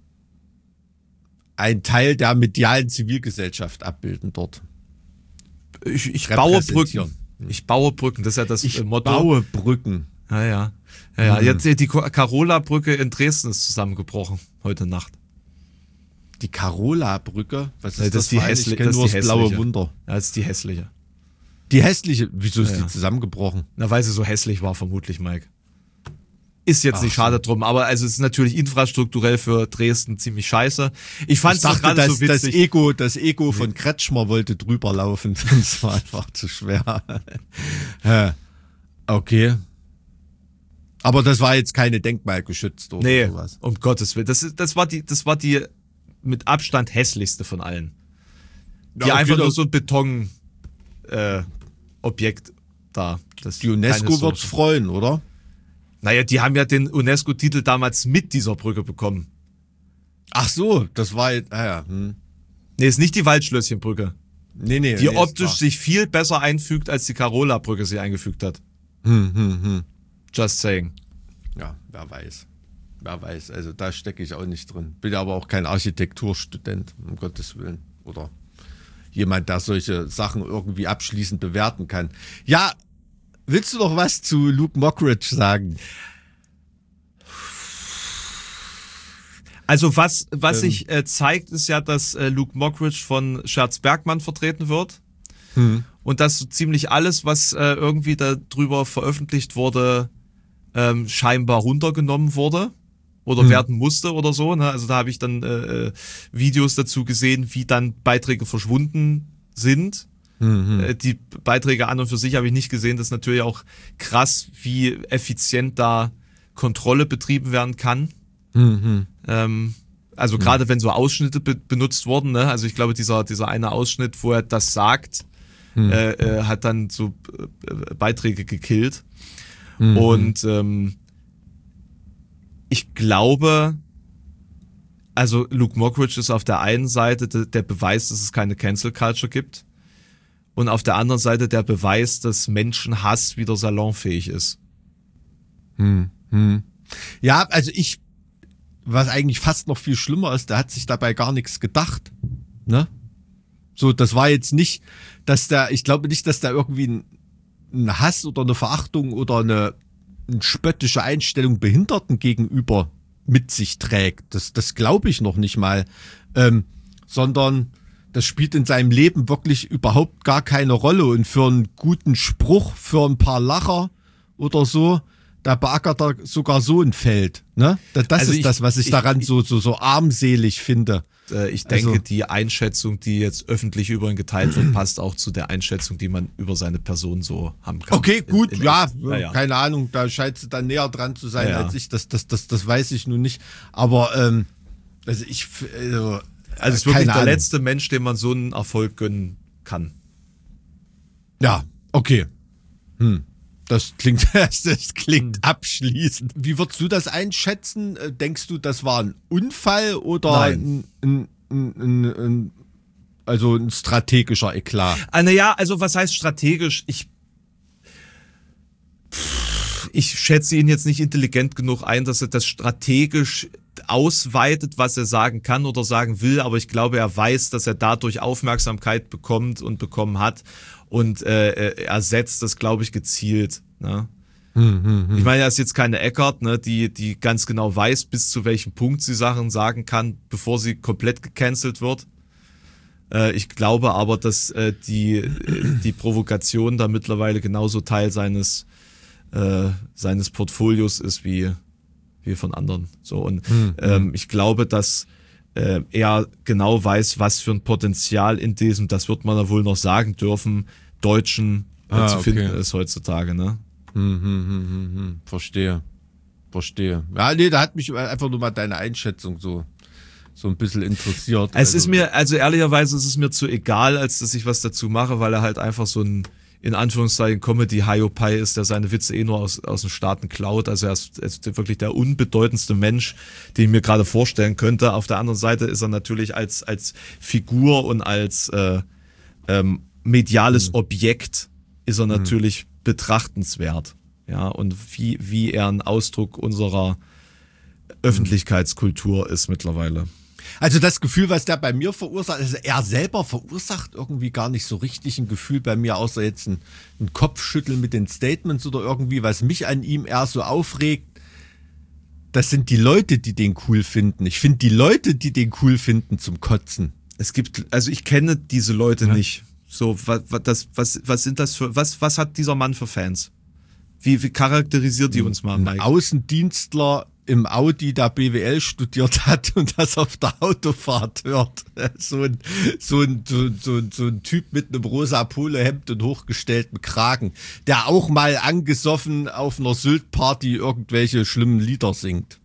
ein Teil der medialen Zivilgesellschaft abbilden dort.
Ich, ich baue
Repräsentieren.
Brücken. Ich baue Brücken, das ist ja das
Ich
äh, Motto.
baue Brücken.
Ja, ja. ja, ja. Jetzt die Carola-Brücke in Dresden ist zusammengebrochen heute Nacht.
Die Carola-Brücke? Was ist
Ja,
das,
die
für eine?
hässliche.
Ich kenne
Das
nur
ist die
das blaue
hässliche.
Wunder.
Ja, das ist die hässliche.
Die hässliche, wieso ist
Ja,
die
ja.
zusammengebrochen?
Na, weil sie so hässlich war, vermutlich, Mike. Ist jetzt
Ach
nicht schade drum, aber also es ist natürlich infrastrukturell für Dresden ziemlich scheiße. Ich fand
Ich
es
dachte,
gerade
das,
so
das
witzig.
Ego, das Ego von Kretschmer wollte drüber laufen. Das war einfach zu schwer. Hä. Okay. Aber das war jetzt keine denkmalgeschützt oder
nee,
sowas.
um Gottes Willen. Das, ist, das, war die, das war die mit Abstand hässlichste von allen. Die
Ja, okay,
einfach nur
das-
so ein Beton äh, Objekt da. Das
Die UNESCO
keine
wird's
Soße.
freuen, oder?
Naja, die haben ja den UNESCO-Titel damals mit dieser Brücke bekommen.
Ach so, das war jetzt, ah ja, hm.
Nee, ist nicht die Waldschlösschenbrücke.
Nee, nee.
Die
nee,
optisch
es
sich viel besser einfügt, als die Carola-Brücke sie eingefügt hat.
war- Hm, hm, hm.
Just saying.
Ja, wer weiß. Wer weiß. Also da stecke ich auch nicht drin. Bin aber auch kein Architekturstudent, um Gottes Willen. Oder jemand, der solche Sachen irgendwie abschließend bewerten kann. Ja, willst du noch was zu Luke Mockridge sagen?
Also was, was
Ähm.
sich äh, zeigt, ist ja, dass äh, Luke Mockridge von Scherz Bergmann vertreten wird. Und dass so ziemlich alles, was äh, irgendwie darüber veröffentlicht wurde, ähm, scheinbar runtergenommen wurde oder werden musste oder so. Ne? Also da habe ich dann äh, äh, Videos dazu gesehen, wie dann Beiträge verschwunden sind. Äh, die Beiträge an und für sich habe ich nicht gesehen. Das ist natürlich auch krass, wie effizient da Kontrolle betrieben werden kann. Ähm, also gerade wenn so Ausschnitte be benutzt wurden, ne? Also ich glaube, dieser, dieser eine Ausschnitt, wo er das sagt, äh, äh, hat dann so äh, Beiträge gekillt. Und ähm, ich glaube, also Luke Mockridge ist auf der einen Seite de der Beweis, dass es keine Cancel Culture gibt. Und auf der anderen Seite der Beweis, dass Menschenhass wieder salonfähig ist.
Ja, also ich, was eigentlich fast noch viel schlimmer ist, der hat sich dabei gar nichts gedacht. Ne? So, das war jetzt nicht, dass der, ich glaube nicht, dass da irgendwie ein, ein Hass oder eine Verachtung oder eine, eine spöttische Einstellung Behinderten gegenüber mit sich trägt. Das, das glaube ich noch nicht mal. Ähm, sondern das spielt in seinem Leben wirklich überhaupt gar keine Rolle. Und für einen guten Spruch, für ein paar Lacher oder so, da beackert er sogar so ein Feld. Ne? Das, das
Also
ist
ich-
das, was ich,
ich-
daran so, so, so armselig finde.
Äh, Ich denke,
Also-
die Einschätzung, die jetzt öffentlich über ihn geteilt wird, passt auch zu der Einschätzung, die man über seine Person so haben kann.
Okay, gut,
In- in
ja,
echt. Ja, ja.
keine Ahnung, da scheint sie dann näher dran zu sein
Ja, ja.
als ich. Das, das, das, das weiß ich nun nicht. Aber ähm, also ich, also,
Also es ist
keine
wirklich der
Ahnung.
letzte Mensch, dem man so einen Erfolg gönnen kann.
Ja, okay. Hm. Das klingt, das klingt abschließend. Wie würdest du das einschätzen? Äh, Denkst du, das war ein Unfall oder
Nein.
ein, ein, ein, ein, ein, also ein strategischer Eklat?
Ah, naja, also was heißt strategisch? Ich, ich schätze ihn jetzt nicht intelligent genug ein, dass er das strategisch ausweitet, was er sagen kann oder sagen will, aber ich glaube, er weiß, dass er dadurch Aufmerksamkeit bekommt und bekommen hat und äh, er setzt das, glaube ich, gezielt. Ne? Ich meine, er ist jetzt keine Eckart, ne, die, die ganz genau weiß, bis zu welchem Punkt sie Sachen sagen kann, bevor sie komplett gecancelt wird. Äh, ich glaube aber, dass äh, die, äh, die Provokation da mittlerweile genauso Teil seines, äh, seines Portfolios ist wie, wie von anderen. So, und
Hm,
ähm, ich glaube, dass äh, er genau weiß, was für ein Potenzial in diesem, das wird man ja wohl noch sagen dürfen, Deutschen äh,
Ah,
zu
okay.
finden ist heutzutage, ne?
Hm, hm, hm, hm, hm. Verstehe. Verstehe. Ja, nee, da hat mich einfach nur mal deine Einschätzung so, so ein bisschen interessiert.
Es
Also,
ist mir, also ehrlicherweise ist es mir zu egal, als dass ich was dazu mache, weil er halt einfach so ein, in Anführungszeichen, Comedy-Hiopai ist, der seine Witze eh nur aus, aus den Staaten klaut. Also er ist, er ist wirklich der unbedeutendste Mensch, den ich mir gerade vorstellen könnte. Auf der anderen Seite ist er natürlich als, als Figur und als äh, ähm, mediales
Mhm.
Objekt ist er natürlich betrachtenswert. Ja, und wie, wie er ein Ausdruck unserer Öffentlichkeitskultur ist mittlerweile.
Also das Gefühl, was der bei mir verursacht, also er selber verursacht irgendwie gar nicht so richtig ein Gefühl bei mir, außer jetzt ein, ein Kopfschütteln mit den Statements oder irgendwie, was mich an ihm eher so aufregt. Das sind die Leute, die den cool finden. Ich finde die Leute, die den cool finden, zum Kotzen.
Es gibt, also ich kenne diese Leute
Ja.
nicht. So, was, was, das, was, was sind das für, was, was hat dieser Mann für Fans? Wie, wie charakterisiert die uns mal,
Ein
Mike?
Außendienstler im Audi, der B W L studiert hat und das auf der Autofahrt hört. So ein, so ein, so, so, so ein Typ mit einem rosa Polohemd und hochgestelltem Kragen, der auch mal angesoffen auf einer Sylt-Party irgendwelche schlimmen Lieder singt.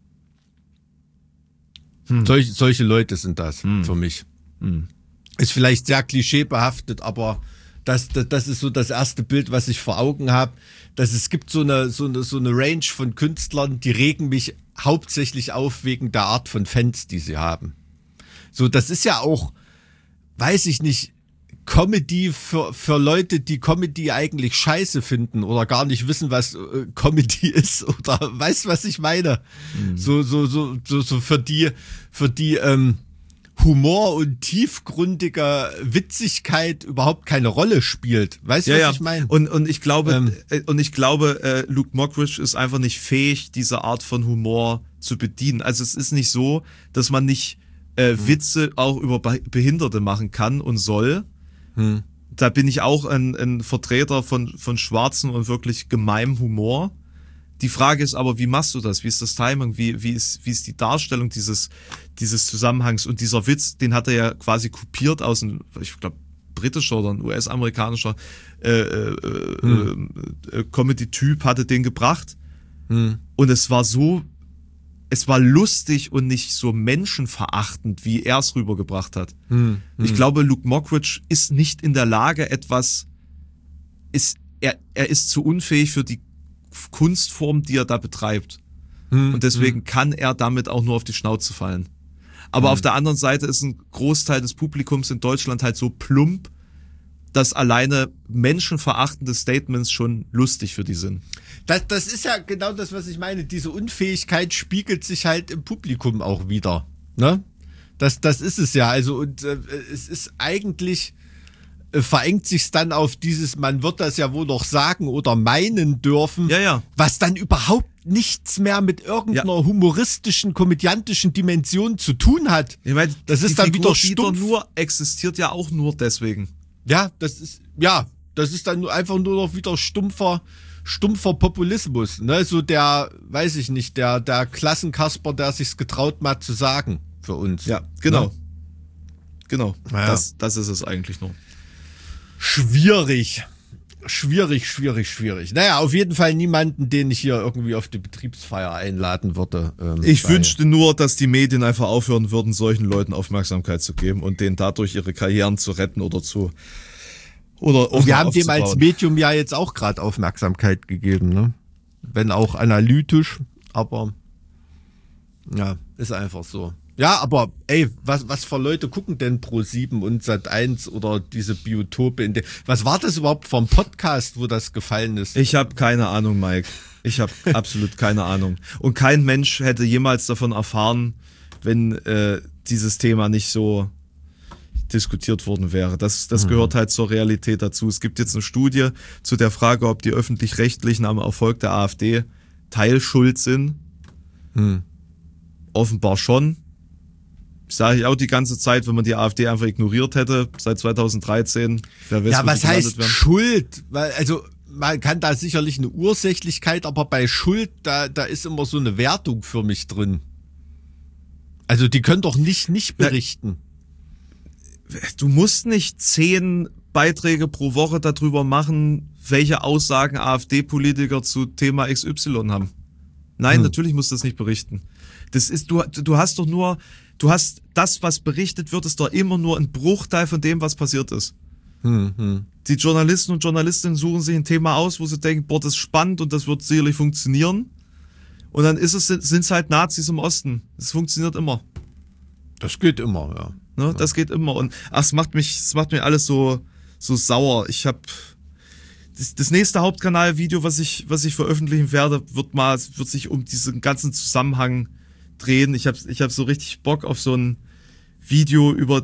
Solch, solche Leute sind das für mich. Ist vielleicht sehr klischeebehaftet, aber das, das, das ist so das erste Bild, was ich vor Augen habe. Dass es gibt so eine, so eine, so eine Range von Künstlern, die regen mich hauptsächlich auf wegen der Art von Fans, die sie haben. So, das ist ja auch, weiß ich nicht, Comedy für, für Leute, die Comedy eigentlich scheiße finden oder gar nicht wissen, was äh, Comedy ist oder weißt, was ich meine? So, so, so, so, so für die, für die, ähm, Humor und tiefgründiger Witzigkeit überhaupt keine Rolle spielt. Weißt du,
Ja,
was
ja.
ich meine?
Und, und ich glaube,
Ähm.
äh, und ich glaube, äh, Luke Mockridge ist einfach nicht fähig, diese Art von Humor zu bedienen. Also es ist nicht so, dass man nicht äh, Witze auch über Be- Behinderte machen kann und soll.
Hm.
Da bin ich auch ein, ein Vertreter von, von schwarzen und wirklich gemeinem Humor. Die Frage ist aber, wie machst du das? Wie ist das Timing? Wie, wie, ist, wie ist die Darstellung dieses, dieses Zusammenhangs? Und dieser Witz, den hat er ja quasi kopiert aus einem, ich glaube, britischer oder ein U S-amerikanischer äh, äh,
Hm.
äh, äh, Comedy-Typ hatte den gebracht.
Hm.
Und es war so, es war lustig und nicht so menschenverachtend, wie er es rübergebracht hat.
Hm.
Ich glaube, Luke Mockridge ist nicht in der Lage, etwas, ist, er, er ist zu unfähig für die Kunstform, die er da betreibt.
Hm.
Und deswegen kann er damit auch nur auf die Schnauze fallen. Aber auf der anderen Seite ist ein Großteil des Publikums in Deutschland halt so plump, dass alleine menschenverachtende Statements schon lustig für die sind.
Das, das ist ja genau das, was ich meine. Diese Unfähigkeit spiegelt sich halt im Publikum auch wieder. Ne? Das, das ist es ja. Also, und äh, es ist eigentlich, äh, verengt sich's dann auf dieses, man wird das ja wohl noch sagen oder meinen dürfen,
Ja, ja.
was dann überhaupt nichts mehr mit irgendeiner ja. humoristischen, komödiantischen Dimension zu tun hat.
Ich meine,
das ist dann wieder stumpf.
Nur existiert ja auch nur deswegen.
Ja, das ist, ja, das ist dann einfach nur noch wieder stumpfer, stumpfer Populismus, ne, so der, weiß ich nicht, der, der Klassenkasper, der sich's getraut mal zu sagen für uns.
Ja, genau.
Ne?
Genau.
Ja.
Das, das ist es eigentlich nur.
Schwierig. Schwierig, schwierig, schwierig. Naja, auf jeden Fall niemanden, den ich hier irgendwie auf die Betriebsfeier einladen würde. Ähm,
ich wünschte nur, dass die Medien einfach aufhören würden, solchen Leuten Aufmerksamkeit zu geben und denen dadurch ihre Karrieren zu retten oder zu oder
und wir haben dem als Medium ja jetzt auch gerade Aufmerksamkeit gegeben, ne? Wenn auch analytisch, aber ja, ist einfach so. Ja, aber ey, was was für Leute gucken denn Pro sieben und Sat eins oder diese Biotope in der, was war das überhaupt vom Podcast, wo das gefallen ist?
Ich habe keine Ahnung, Mike. Ich habe absolut keine Ahnung. Und kein Mensch hätte jemals davon erfahren, wenn äh, dieses Thema nicht so diskutiert worden wäre. Das, das gehört halt zur Realität dazu. Es gibt jetzt eine Studie zu der Frage, ob die Öffentlich-Rechtlichen am Erfolg der AfD teilschuld sind.
Hm.
Offenbar schon. Sage ich auch die ganze Zeit, wenn man die AfD einfach ignoriert hätte, seit zweitausenddreizehn. Wer weiß,
ja, was heißt Schuld? Weil, also, man kann da sicherlich eine Ursächlichkeit, aber bei Schuld, da, da ist immer so eine Wertung für mich drin. Also, die können doch nicht, nicht berichten.
Du musst nicht zehn Beiträge pro Woche darüber machen, welche Aussagen AfD-Politiker zu Thema X Y haben. Nein, hm. natürlich musst du das nicht berichten. Das ist, du, du hast doch nur, du hast das, was berichtet wird, ist doch immer nur ein Bruchteil von dem, was passiert ist.
Hm, hm.
Die Journalisten und Journalistinnen suchen sich ein Thema aus, wo sie denken, boah, das ist spannend und das wird sicherlich funktionieren. Und dann ist es, sind es halt Nazis im Osten. Das funktioniert immer.
Das geht immer, ja.
Ne, das geht immer. Und ach, es macht mich, es macht mir alles so, so sauer. Ich habe das, das nächste Hauptkanalvideo, was ich, was ich veröffentlichen werde, wird mal, wird sich um diesen ganzen Zusammenhang drehen. Ich habe, ich habe so richtig Bock auf so ein Video über,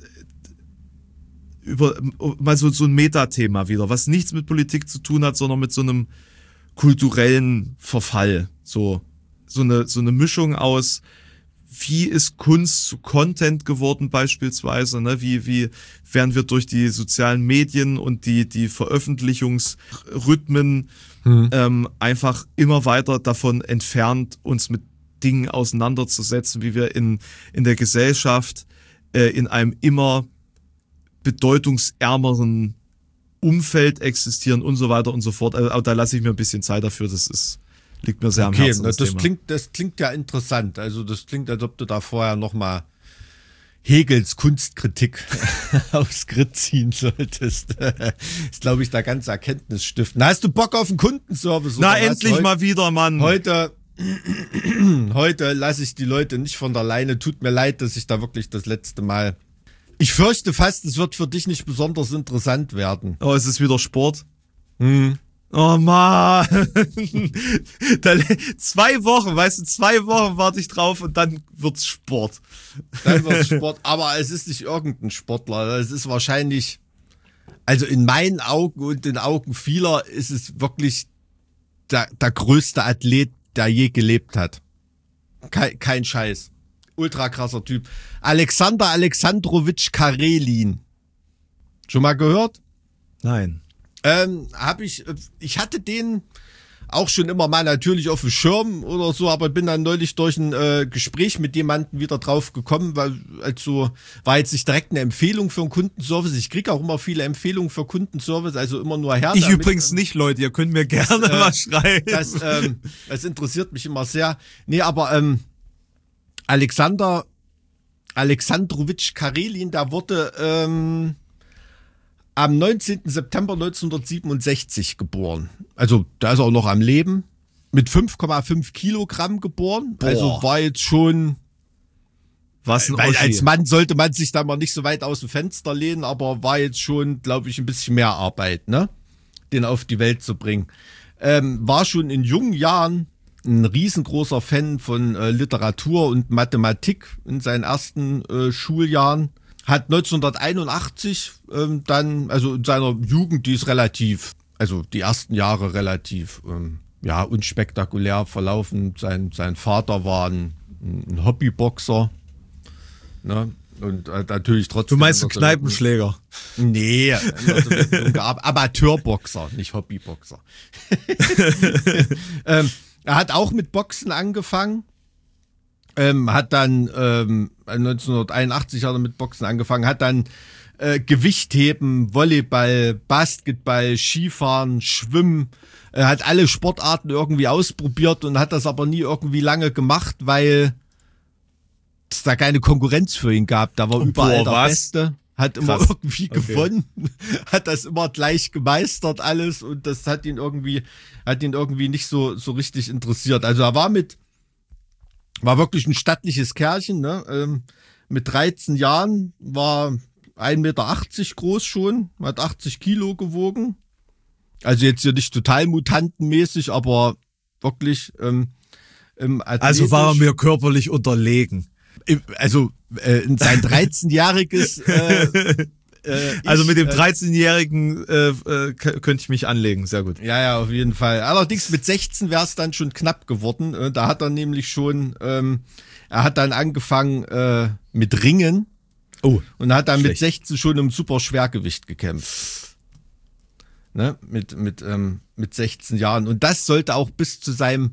über mal so so ein Metathema wieder, was nichts mit Politik zu tun hat, sondern mit so einem kulturellen Verfall. So, so eine, so eine Mischung aus, wie ist Kunst zu Content geworden beispielsweise, ne? Wie, wie werden wir durch die sozialen Medien und die, die Veröffentlichungsrhythmen hm. ähm, einfach immer weiter davon entfernt, uns mit Dingen auseinanderzusetzen, wie wir in, in der Gesellschaft äh, in einem immer bedeutungsärmeren Umfeld existieren und so weiter und so fort. Also, da lasse ich mir ein bisschen Zeit dafür, das ist liegt mir sehr am
okay,
Herzen.
Das, das
Thema.
klingt, das klingt ja interessant. Also das klingt, als ob du da vorher nochmal Hegels Kunstkritik aufs Grid ziehen solltest. Ist, glaube ich, da ganz erkenntnisstiftend. Hast du Bock auf einen Kundenservice?
Na, endlich heute, mal wieder, Mann.
Heute, heute lasse ich die Leute nicht von der Leine. Tut mir leid, dass ich da wirklich das letzte Mal... Ich fürchte fast, es wird für dich nicht besonders interessant werden.
Oh, es ist wieder Sport?
Hm.
Oh Mann, zwei Wochen, weißt du, zwei Wochen warte ich drauf und dann wird's Sport.
Dann wird's Sport, aber es ist nicht irgendein Sportler, es ist wahrscheinlich, also in meinen Augen und in Augen vieler ist es wirklich der, der größte Athlet, der je gelebt hat. Kein, kein Scheiß. Ultra krasser Typ. Alexander Alexandrowitsch Karelin. Schon mal gehört?
Nein.
Ähm, hab ich, ich hatte den auch schon immer mal natürlich auf dem Schirm oder so, aber bin dann neulich durch ein äh, Gespräch mit jemandem wieder drauf gekommen, weil also war jetzt nicht direkt eine Empfehlung für einen Kundenservice. Ich kriege auch immer viele Empfehlungen für Kundenservice, also immer nur her.
Ich
damit,
übrigens ähm, nicht, Leute, ihr könnt mir gerne
das, äh,
mal schreiben.
Das, ähm, das interessiert mich immer sehr. Nee, aber ähm, Alexander Alexandrowitsch Karelin, da wurde ähm, am neunzehnten September neunzehnhundertsiebenundsechzig geboren. Also da ist er auch noch am Leben. Mit fünf Komma fünf Kilogramm geboren.
Boah.
Also war jetzt schon...
Was ein
weil
Oschi.
als Mann sollte man sich da mal nicht so weit aus dem Fenster lehnen, aber war jetzt schon, glaube ich, ein bisschen mehr Arbeit, ne? Den auf die Welt zu bringen. Ähm, war schon in jungen Jahren ein riesengroßer Fan von äh, Literatur und Mathematik in seinen ersten äh, Schuljahren. Hat neunzehnhunderteinundachtzig ähm, dann, also in seiner Jugend, die ist relativ, also die ersten Jahre relativ ähm, ja, unspektakulär verlaufen. Sein, sein Vater war ein, ein Hobbyboxer. Ne? Und äh, natürlich trotzdem.
Du meinst ein Kneipenschläger?
Nee, Amateurboxer, nicht Hobbyboxer. ähm, er hat auch mit Boxen angefangen. Ähm, hat dann ähm, neunzehnhunderteinundachtzig hat er mit Boxen angefangen, hat dann äh, Gewichtheben, Volleyball, Basketball, Skifahren, Schwimmen, äh, hat alle Sportarten irgendwie ausprobiert und hat das aber nie irgendwie lange gemacht, weil es da keine Konkurrenz für ihn gab. Da war
Und
überall
boah,
der
was?
Beste, hat immer
Krass.
irgendwie
Okay.
gewonnen, hat das immer gleich gemeistert alles und das hat ihn irgendwie, hat ihn irgendwie nicht so so richtig interessiert. Also er war mit War wirklich ein stattliches Kerlchen, ne? Ähm, mit dreizehn Jahren war ein Meter achtzig groß schon, hat achtzig Kilo gewogen. Also jetzt hier nicht total mutantenmäßig, aber wirklich ähm, ähm,
Also war er mir körperlich unterlegen.
Also äh, in sein dreizehnjähriges äh, äh,
Also
ich,
mit dem
äh,
dreizehnjährigen äh, äh, k- könnte ich mich anlegen, sehr gut.
Ja, ja, auf jeden Fall. Allerdings mit sechzehn wäre es dann schon knapp geworden. Äh, Da hat er nämlich schon, ähm, er hat dann angefangen äh, mit Ringen
Oh,
und hat dann mit
schlecht.
sechzehn schon im Superschwergewicht gekämpft. Ne? Mit, mit, ähm, mit sechzehn Jahren. Und das sollte auch bis zu seinem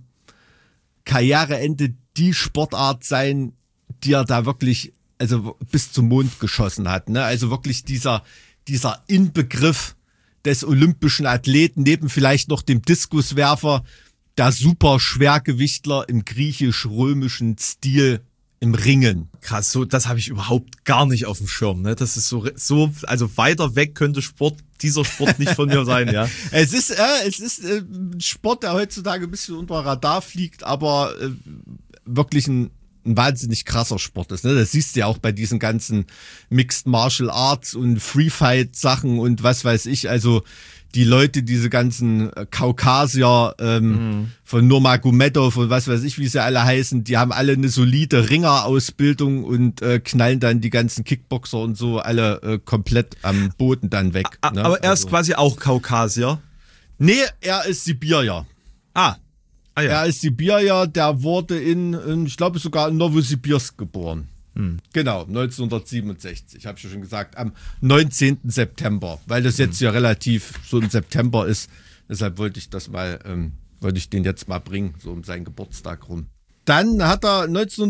Karriereende die Sportart sein, die er da wirklich, also bis zum Mond geschossen hat. Ne? Also wirklich dieser, dieser Inbegriff des olympischen Athleten, neben vielleicht noch dem Diskuswerfer, der Superschwergewichtler im griechisch-römischen Stil im Ringen.
Krass, so das habe ich überhaupt gar nicht auf dem Schirm. Ne? Das ist so, so, also weiter weg könnte Sport, dieser Sport nicht von mir sein, ja.
Es ist, äh, es ist äh, ein Sport, der heutzutage ein bisschen unter Radar fliegt, aber äh, wirklich ein, ein wahnsinnig krasser Sport ist. Ne? Das siehst du ja auch bei diesen ganzen Mixed Martial Arts und Free Fight Sachen und was weiß ich. Also die Leute, diese ganzen äh, Kaukasier ähm,
Mhm.
von Nurmagomedov und was weiß ich, wie sie alle heißen, die haben alle eine solide Ringerausbildung und äh, knallen dann die ganzen Kickboxer und so alle äh, komplett am Boden dann weg.
A-
ne?
Aber er ist
Also-
quasi auch Kaukasier.
Nee, er ist Sibirier.
Ah, ah ja.
Er ist Sibirier, der wurde in, in ich glaube sogar in Novosibirsk geboren. Genau, neunzehnhundertsiebenundsechzig, habe ich ja schon gesagt, am neunzehnten September, weil das jetzt ja relativ so im September ist. Deshalb wollte ich das mal, ähm, wollte ich den jetzt mal bringen, so um seinen Geburtstag rum. Dann hat er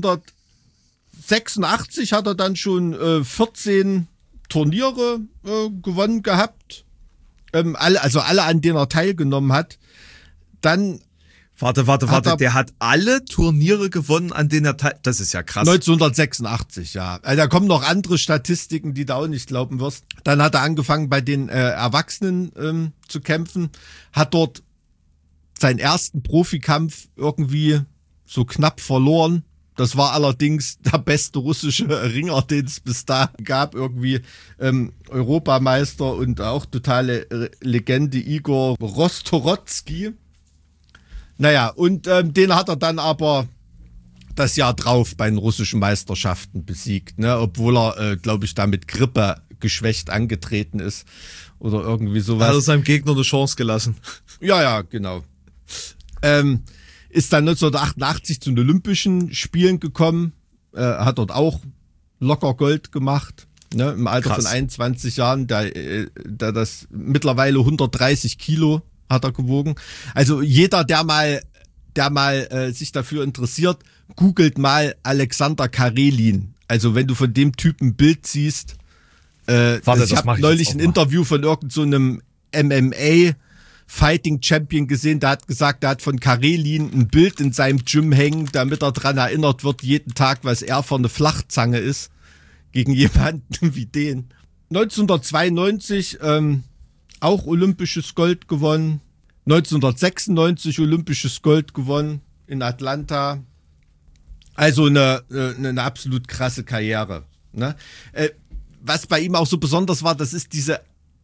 neunzehnhundertsechsundachtzig hat er dann schon äh, vierzehn Turniere äh, gewonnen gehabt. Ähm, alle, also alle, an denen er teilgenommen hat. Dann
Warte, warte,
Hat
warte.
er-
Der hat alle Turniere gewonnen, an denen er teil. Das ist ja krass.
neunzehnhundertsechsundachtzig, ja. Also da kommen noch andere Statistiken, die du auch nicht glauben wirst. Dann hat er angefangen, bei den äh, Erwachsenen ähm, zu kämpfen, hat dort seinen ersten Profikampf irgendwie so knapp verloren. Das war allerdings der beste russische Ringer, den es bis da gab, irgendwie ähm, Europameister und auch totale äh, Legende Igor Rostorotsky. Naja, und ähm, den hat er dann aber das Jahr drauf bei den russischen Meisterschaften besiegt, ne? Obwohl er, äh, glaube ich, da mit Grippe geschwächt angetreten ist oder irgendwie sowas.
Hat er seinem Gegner eine Chance gelassen.
Ja, ja, genau. Ähm, ist dann neunzehnhundertachtundachtzig zu den Olympischen Spielen gekommen, äh, hat dort auch locker Gold gemacht, ne? Im Alter
Krass.
von einundzwanzig Jahren, da, äh, da das mittlerweile hundertdreißig Kilo hat er gewogen. Also jeder, der mal, der mal äh, sich dafür interessiert, googelt mal Alexander Karelin. Also wenn du von dem Typen ein Bild siehst, äh,
Warte,
ich
das
habe
mach ich
neulich
jetzt auch
ein
mal.
Interview von irgendeinem so einem M M A Fighting Champion gesehen, der hat gesagt, der hat von Karelin ein Bild in seinem Gym hängen, damit er dran erinnert wird, jeden Tag, was er für eine Flachzange ist, gegen jemanden wie den. neunzehnhundertzweiundneunzig ähm, auch olympisches Gold gewonnen. neunzehnhundertsechsundneunzig olympisches Gold gewonnen in Atlanta. Also eine, eine, eine absolut krasse Karriere. Ne? Äh, was bei ihm auch so besonders war, das ist diese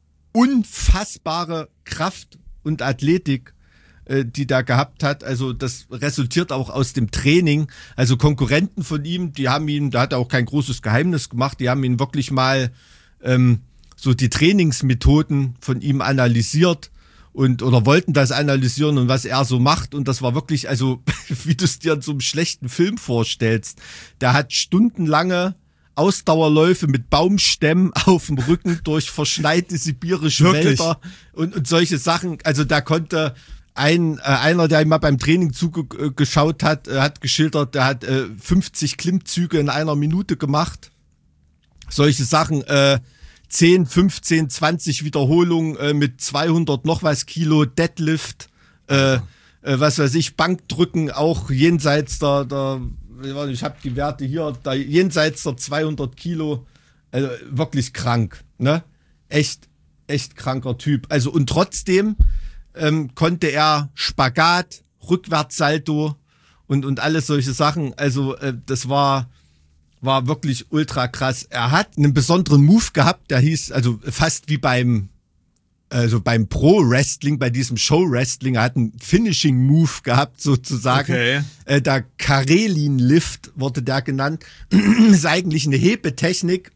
unfassbare Kraft und Athletik, äh, die da gehabt hat. Also das resultiert auch aus dem Training. Also Konkurrenten von ihm, die haben ihn, da hat er auch kein großes Geheimnis gemacht, die haben ihn wirklich mal ähm, so die Trainingsmethoden von ihm analysiert und oder wollten das analysieren und was er so macht. Und das war wirklich, also wie du es dir in so einem schlechten Film vorstellst. Der hat stundenlange Ausdauerläufe mit Baumstämmen auf dem Rücken durch verschneite sibirische
Wirklich?
Wälder und, und solche Sachen. Also da konnte ein äh, einer, der ihm mal beim Training zugeschaut hat, äh, hat geschildert, der hat äh, fünfzig Klimmzüge in einer Minute gemacht. Solche Sachen, äh, zehn, fünfzehn, zwanzig Wiederholungen äh, mit zweihundert noch was Kilo Deadlift, äh, äh, was weiß ich, Bankdrücken auch jenseits der, der ich habe die Werte hier, da jenseits der zweihundert Kilo, also wirklich krank, ne? Echt, echt kranker Typ. Also und trotzdem ähm, konnte er Spagat, Rückwärtssalto und und alles solche Sachen. Also äh, das war war wirklich ultra krass. Er hat einen besonderen Move gehabt, der hieß also fast wie beim also beim Pro-Wrestling, bei diesem Show-Wrestling, er hat einen Finishing-Move gehabt, sozusagen.
Okay.
Äh, der Karelin-Lift wurde der genannt. Ist eigentlich eine Hebetechnik,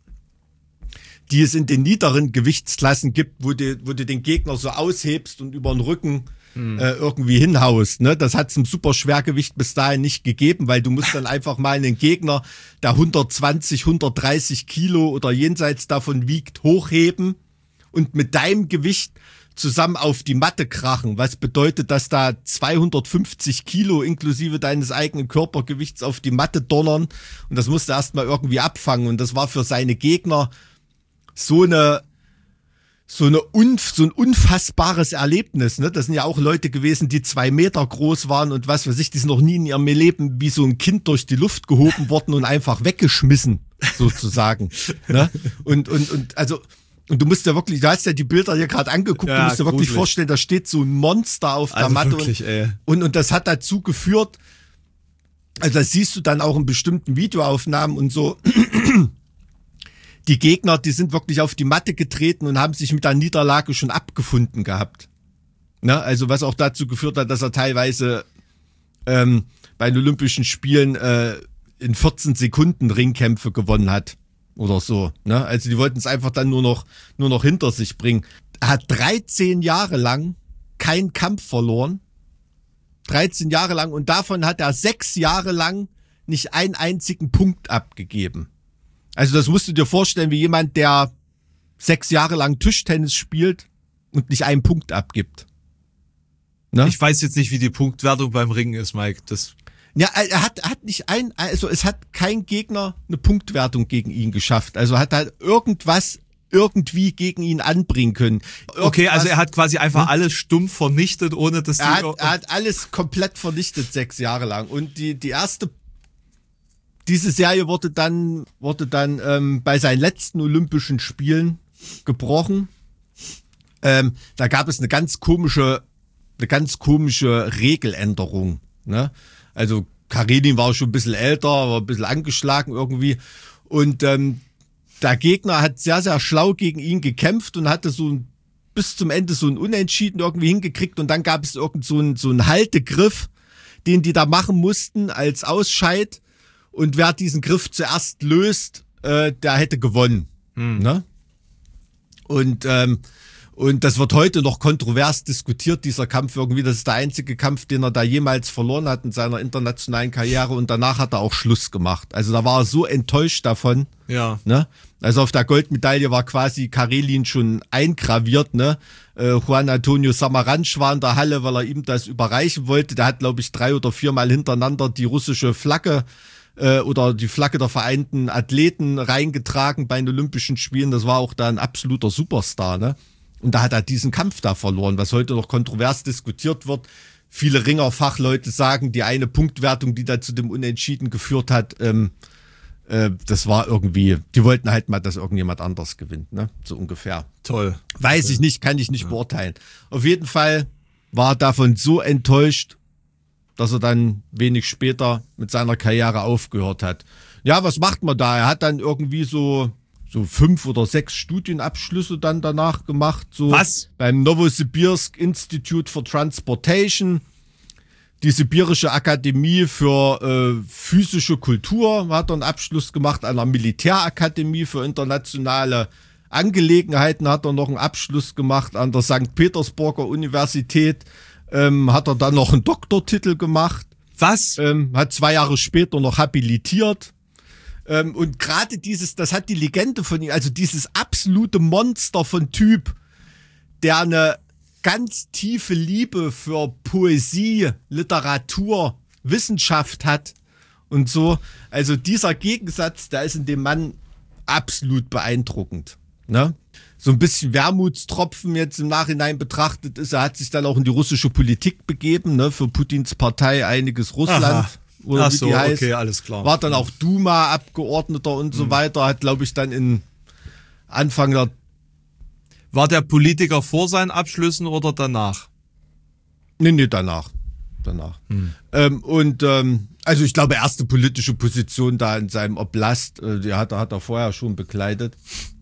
die es in den niederen Gewichtsklassen gibt, wo du, wo du den Gegner so aushebst und über den Rücken hm. äh, irgendwie hinhaust. Ne? Das hat es im Superschwergewicht bis dahin nicht gegeben, weil du musst dann einfach mal einen Gegner, der hundertzwanzig, hundertdreißig Kilo oder jenseits davon wiegt, hochheben und mit deinem Gewicht zusammen auf die Matte krachen, was bedeutet, dass da zweihundertfünfzig Kilo inklusive deines eigenen Körpergewichts auf die Matte donnern und das musste erstmal irgendwie abfangen und das war für seine Gegner so eine so eine unf- so ein unfassbares Erlebnis, ne? Das sind ja auch Leute gewesen, die zwei Meter groß waren und was weiß ich, die sind noch nie in ihrem Leben wie so ein Kind durch die Luft gehoben worden und einfach weggeschmissen, sozusagen, ne? Und und und also Und du musst ja wirklich, du hast ja die Bilder hier gerade angeguckt,
ja,
du musst dir wirklich
gruselig.
vorstellen, da steht so ein Monster auf der
Also
Matte.
wirklich,
und,
ey.
und und das hat dazu geführt, also das siehst du dann auch in bestimmten Videoaufnahmen und so, die Gegner, die sind wirklich auf die Matte getreten und haben sich mit der Niederlage schon abgefunden gehabt. Ne? Also was auch dazu geführt hat, dass er teilweise ähm, bei den Olympischen Spielen äh, in vierzehn Sekunden Ringkämpfe gewonnen hat. Oder so, ne? Also die wollten es einfach dann nur noch, nur noch hinter sich bringen. Er hat dreizehn Jahre lang keinen Kampf verloren. dreizehn Jahre lang und davon hat er sechs Jahre lang nicht einen einzigen Punkt abgegeben. Also das musst du dir vorstellen, wie jemand, der sechs Jahre lang Tischtennis spielt und nicht einen Punkt abgibt. Ne?
Ich weiß jetzt nicht, wie die Punktwertung beim Ringen ist, Mike. Das
Ja, er hat, er hat nicht ein, also es hat kein Gegner eine Punktwertung gegen ihn geschafft. Also hat er irgendwas irgendwie gegen ihn anbringen können. Irgendwas,
okay, also er hat quasi einfach alles stumpf vernichtet, ohne dass
er
die...
hat, er hat alles komplett vernichtet sechs Jahre lang. Und die, die erste, diese Serie wurde dann, wurde dann ähm, bei seinen letzten Olympischen Spielen gebrochen. Ähm, da gab es eine ganz komische, eine ganz komische Regeländerung, ne? Also Karelin war schon ein bisschen älter, war ein bisschen angeschlagen irgendwie. Und ähm, der Gegner hat sehr, sehr schlau gegen ihn gekämpft und hatte so ein, bis zum Ende so ein Unentschieden irgendwie hingekriegt. Und dann gab es irgend so einen, so einen Haltegriff, den die da machen mussten als Ausscheid. Und wer diesen Griff zuerst löst, äh, der hätte gewonnen. Hm. Ne? Und ähm, Und das wird heute noch kontrovers diskutiert, dieser Kampf irgendwie. Das ist der einzige Kampf, den er da jemals verloren hat in seiner internationalen Karriere. Und danach hat er auch Schluss gemacht. Also da war er so enttäuscht davon.
Ja.
Ne? Also auf der Goldmedaille war quasi Karelin schon eingraviert. Ne? Äh, Juan Antonio Samaranch war in der Halle, weil er ihm das überreichen wollte. Der hat, glaube ich, drei oder viermal hintereinander die russische Flagge äh, oder die Flagge der Vereinten Athleten reingetragen bei den Olympischen Spielen. Das war auch da ein absoluter Superstar, ne? Und da hat er diesen Kampf da verloren, was heute noch kontrovers diskutiert wird. Viele Ringerfachleute sagen, die eine Punktwertung, die da zu dem Unentschieden geführt hat, ähm, äh, das war irgendwie, die wollten halt mal, dass irgendjemand anders gewinnt, ne? So ungefähr.
Toll.
Weiß ich nicht, kann ich nicht ja. beurteilen. Auf jeden Fall war er davon so enttäuscht, dass er dann wenig später mit seiner Karriere aufgehört hat. Ja, was macht man da? Er hat dann irgendwie so... so fünf oder sechs Studienabschlüsse dann danach gemacht. So
Was?
Beim Novosibirsk Institute for Transportation, die Sibirische Akademie für äh, physische Kultur hat er einen Abschluss gemacht, an der Militärakademie für internationale Angelegenheiten hat er noch einen Abschluss gemacht an der Sankt Petersburger Universität, ähm, hat er dann noch einen Doktortitel gemacht.
Was?
Ähm, hat zwei Jahre später noch habilitiert. Ähm, und gerade dieses, das hat die Legende von ihm, also dieses absolute Monster von Typ, der eine ganz tiefe Liebe für Poesie, Literatur, Wissenschaft hat und so. Also dieser Gegensatz, der ist in dem Mann absolut beeindruckend. Ne? So ein bisschen Wermutstropfen jetzt im Nachhinein betrachtet ist, er hat sich dann auch in die russische Politik begeben, ne? Für Putins Partei Einiges Russland.
Aha.
Oder
Ach
wie
so,
die heißt.
okay, alles klar.
War dann auch Duma-Abgeordneter und so
Mhm.
weiter, hat, glaube ich, dann in Anfang der
War der Politiker vor seinen Abschlüssen oder danach?
Nee, nee, danach. Danach.
Hm.
Ähm, und ähm, also ich glaube, erste politische Position da in seinem Oblast, äh, die hat er, hat er vorher schon bekleidet.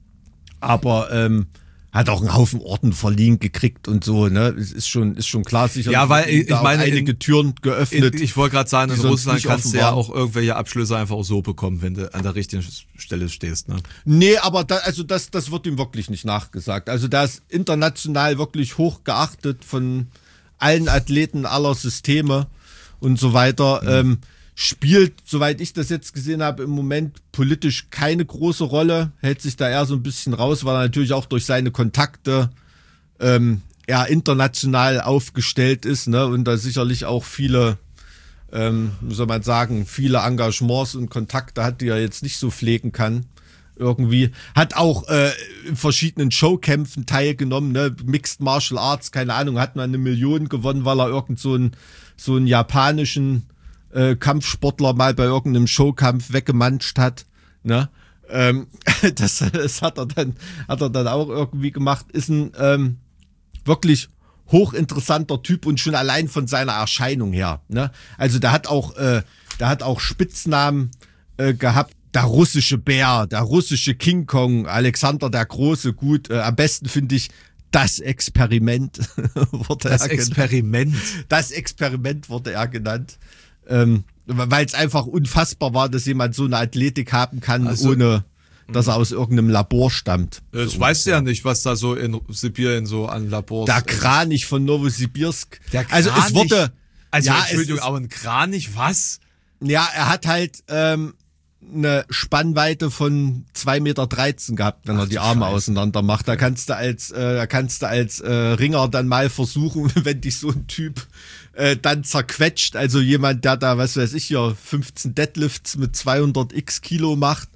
Aber ähm, hat auch einen Haufen Orden verliehen gekriegt und so, ne? Es ist schon, ist schon klar, sicher.
Ja, weil ich, ich meine,
einige
in,
Türen geöffnet.
In, ich wollte gerade sagen, in
die sonst
Russland
nicht
kannst
offen
du ja
waren.
auch irgendwelche Abschlüsse einfach auch so bekommen, wenn du an der richtigen Stelle stehst, ne?
Nee, aber da, also das, das wird ihm wirklich nicht nachgesagt. Also der ist international wirklich hoch geachtet von allen Athleten aller Systeme und so weiter. Mhm. Ähm, spielt, soweit ich das jetzt gesehen habe, im Moment politisch keine große Rolle, hält sich da eher so ein bisschen raus, weil er natürlich auch durch seine Kontakte ähm, eher international aufgestellt ist, ne? Und da sicherlich auch viele, ähm, wie soll man sagen, viele Engagements und Kontakte hat, die er jetzt nicht so pflegen kann. Irgendwie. Hat auch äh, in verschiedenen Showkämpfen teilgenommen, ne? Mixed Martial Arts, keine Ahnung, hat mal eine Million gewonnen, weil er irgend so einen, so einen japanischen äh, Kampfsportler mal bei irgendeinem Showkampf weggemanscht hat, ne? Ähm, das, das hat er dann, hat er dann auch irgendwie gemacht. Ist ein ähm, wirklich hochinteressanter Typ und schon allein von seiner Erscheinung her, ne? Also der hat auch, äh, der hat auch Spitznamen äh, gehabt. Der russische Bär, der russische King Kong, Alexander der Große, gut. Äh, am besten finde ich das Experiment. wurde
Das
er
Experiment.
Genannt. Das Experiment wurde er genannt. Ähm, weil es einfach unfassbar war, dass jemand so eine Athletik haben kann,
Also,
ohne dass er aus irgendeinem Labor stammt.
Das
so
weißt du ja nicht, was da so in Sibirien so an Labors.
Der Kranich von Novosibirsk.
Der
also es wurde.
Also
ja,
Entschuldigung,
es ist,
aber ein Kranich, was?
Ja, er hat halt ähm, eine Spannweite von zwei Meter dreizehn gehabt, wenn
Ach,
er die Arme
Scheiße.
auseinander macht. Da kannst du als, äh, da kannst du als äh, Ringer dann mal versuchen, wenn dich so ein Typ äh, dann zerquetscht. Also jemand, der da, was weiß ich hier, fünfzehn Deadlifts mit zweihundert x Kilo macht.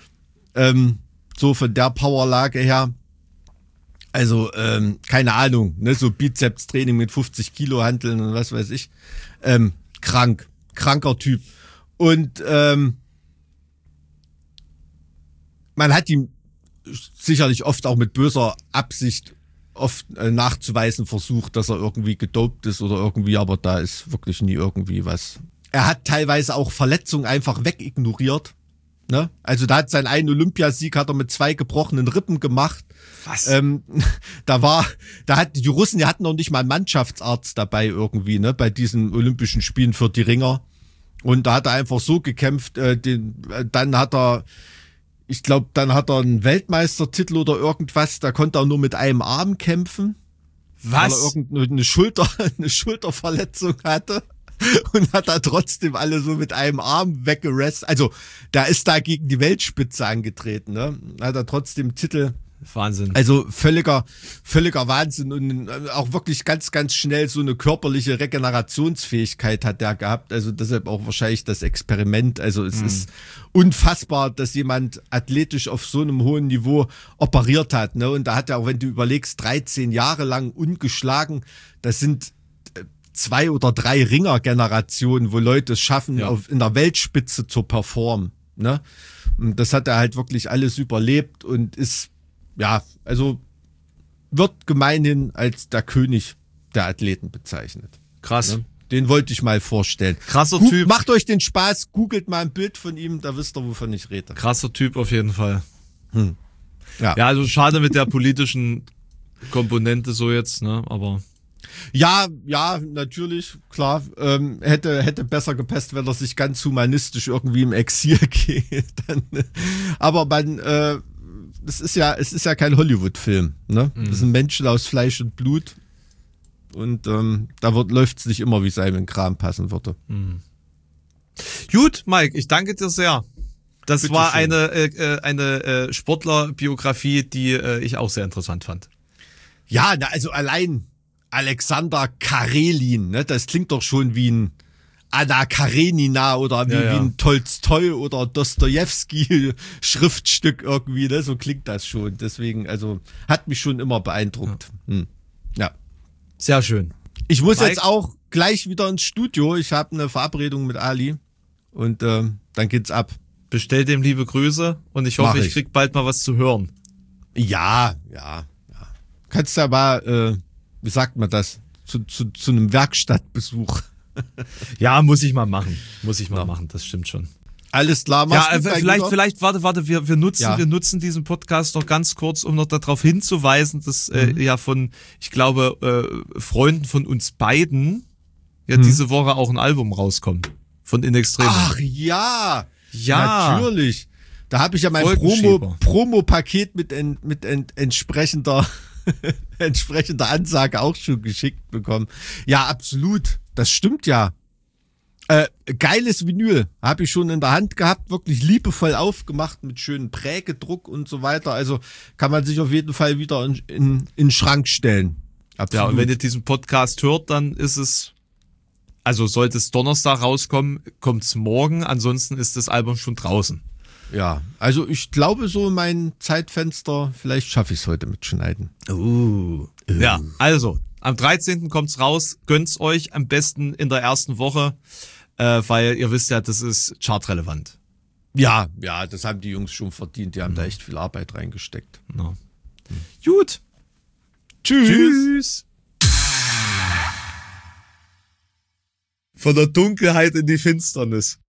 Ähm, so von der Powerlage her. Also, ähm, keine Ahnung, ne, so Bizeps-Training mit fünfzig Kilo Hanteln und was weiß ich. Ähm, krank, kranker Typ. Und ähm, man hat ihm sicherlich oft auch mit böser Absicht oft äh, nachzuweisen versucht, dass er irgendwie gedopt ist oder irgendwie, aber da ist wirklich nie irgendwie was. Er hat teilweise auch Verletzungen einfach wegignoriert. Ne? Also da hat seinen einen Olympiasieg hat er mit zwei gebrochenen Rippen gemacht.
Was?
Ähm, da war, da hat die Russen, die hatten noch nicht mal einen Mannschaftsarzt dabei irgendwie, ne, bei diesen Olympischen Spielen für die Ringer. Und da hat er einfach so gekämpft. Äh, den, äh, dann hat er, ich glaube, dann hat er einen Weltmeistertitel oder irgendwas. Da konnte er nur mit einem Arm kämpfen, weil er
Was?
irgendeine Schulter, eine Schulterverletzung hatte. Und hat da trotzdem alle so mit einem Arm weggerest. Also, da ist da gegen die Weltspitze angetreten, ne? Hat er trotzdem Titel.
Wahnsinn.
Also völliger, völliger Wahnsinn und auch wirklich ganz, ganz schnell so eine körperliche Regenerationsfähigkeit hat der gehabt. Also deshalb auch wahrscheinlich das Experiment. Also es mhm. ist unfassbar, dass jemand athletisch auf so einem hohen Niveau operiert hat, ne? Und da hat er auch, wenn du überlegst, dreizehn Jahre lang ungeschlagen, das sind zwei oder drei Ringer-Generationen, wo Leute es schaffen,
ja.
auf, in der Weltspitze zu performen. Ne? Und das hat er halt wirklich alles überlebt und ist, ja, also wird gemeinhin als der König der Athleten bezeichnet.
Krass.
Ne? Den wollte ich mal vorstellen.
Krasser
Gu-
Typ.
Macht euch den Spaß, googelt mal ein Bild von ihm, da wisst ihr, wovon ich rede.
Krasser Typ auf jeden Fall.
Hm. Ja.
Ja, also schade mit der politischen Komponente so jetzt, ne, aber...
Ja, ja, natürlich, klar. Ähm, hätte, hätte besser gepasst, wenn er sich ganz humanistisch irgendwie im Exil geht. Dann, aber man, äh, das ist ja, es ist ja kein Hollywood-Film, ne?
Mhm.
Das sind Menschen aus Fleisch und Blut. Und ähm, da läuft es nicht immer, wie es einem in den Kram passen würde.
Mhm. Gut, Mike, ich danke dir sehr. Das
Bitte
war
schön.
eine, äh, eine äh, Sportlerbiografie, die äh, ich auch sehr interessant fand.
Ja, na, also allein Alexander Karelin, ne? Das klingt doch schon wie ein Anna Karenina oder wie,
Ja, ja.
wie ein Tolstoi oder Dostojewski Schriftstück irgendwie, ne? So klingt das schon. Deswegen, also hat mich schon immer beeindruckt. Ja. Hm. Ja.
Sehr schön.
Ich muss
Mike?
jetzt auch gleich wieder ins Studio. Ich habe eine Verabredung mit Ali und ähm, dann geht's ab.
Bestell dem liebe Grüße und ich hoffe,
Mach
ich.
ich.
krieg bald mal was zu hören.
Ja, ja, ja. Kannst ja mal, äh, wie sagt man das, zu, zu, zu einem Werkstattbesuch.
Ja, muss ich mal machen. Muss ich mal
Ja.
machen, das stimmt schon.
Alles klar,
Ja,
mach's
äh,
gut, mein
vielleicht,
Lieber.
vielleicht, warte, warte, wir, wir nutzen,
Ja.
wir nutzen diesen Podcast noch ganz kurz, um noch darauf hinzuweisen, dass äh, ja von, ich glaube, äh, Freunden von uns beiden ja diese Woche auch ein Album rauskommt. Von In Extremo.
Ach ja,
Ja.
natürlich. Da habe ich ja mein
Folgenschieber.
Promo, Promo-Paket mit, en, mit en, entsprechender, entsprechender Ansage auch schon geschickt bekommen. Ja, absolut. Das stimmt ja. Äh, geiles Vinyl. Habe ich schon in der Hand gehabt. Wirklich liebevoll aufgemacht mit schönem Prägedruck und so weiter. Also kann man sich auf jeden Fall wieder in, in, in den Schrank stellen. Absolut.
Ja, und wenn ihr diesen Podcast hört, dann ist es, also sollte es Donnerstag rauskommen, kommt es morgen, ansonsten ist das Album schon draußen.
Ja, also ich glaube so mein Zeitfenster, vielleicht schaffe ich es heute mit Schneiden.
Uh. Ja, also, am dreizehnten kommt's raus, gönnt's euch am besten in der ersten Woche, äh, weil ihr wisst ja, das ist chartrelevant.
Ja, ja, das haben die Jungs schon verdient. Die haben da echt viel Arbeit reingesteckt.
Ja. Gut.
Tschüss.
Tschüss. Von der Dunkelheit in die Finsternis.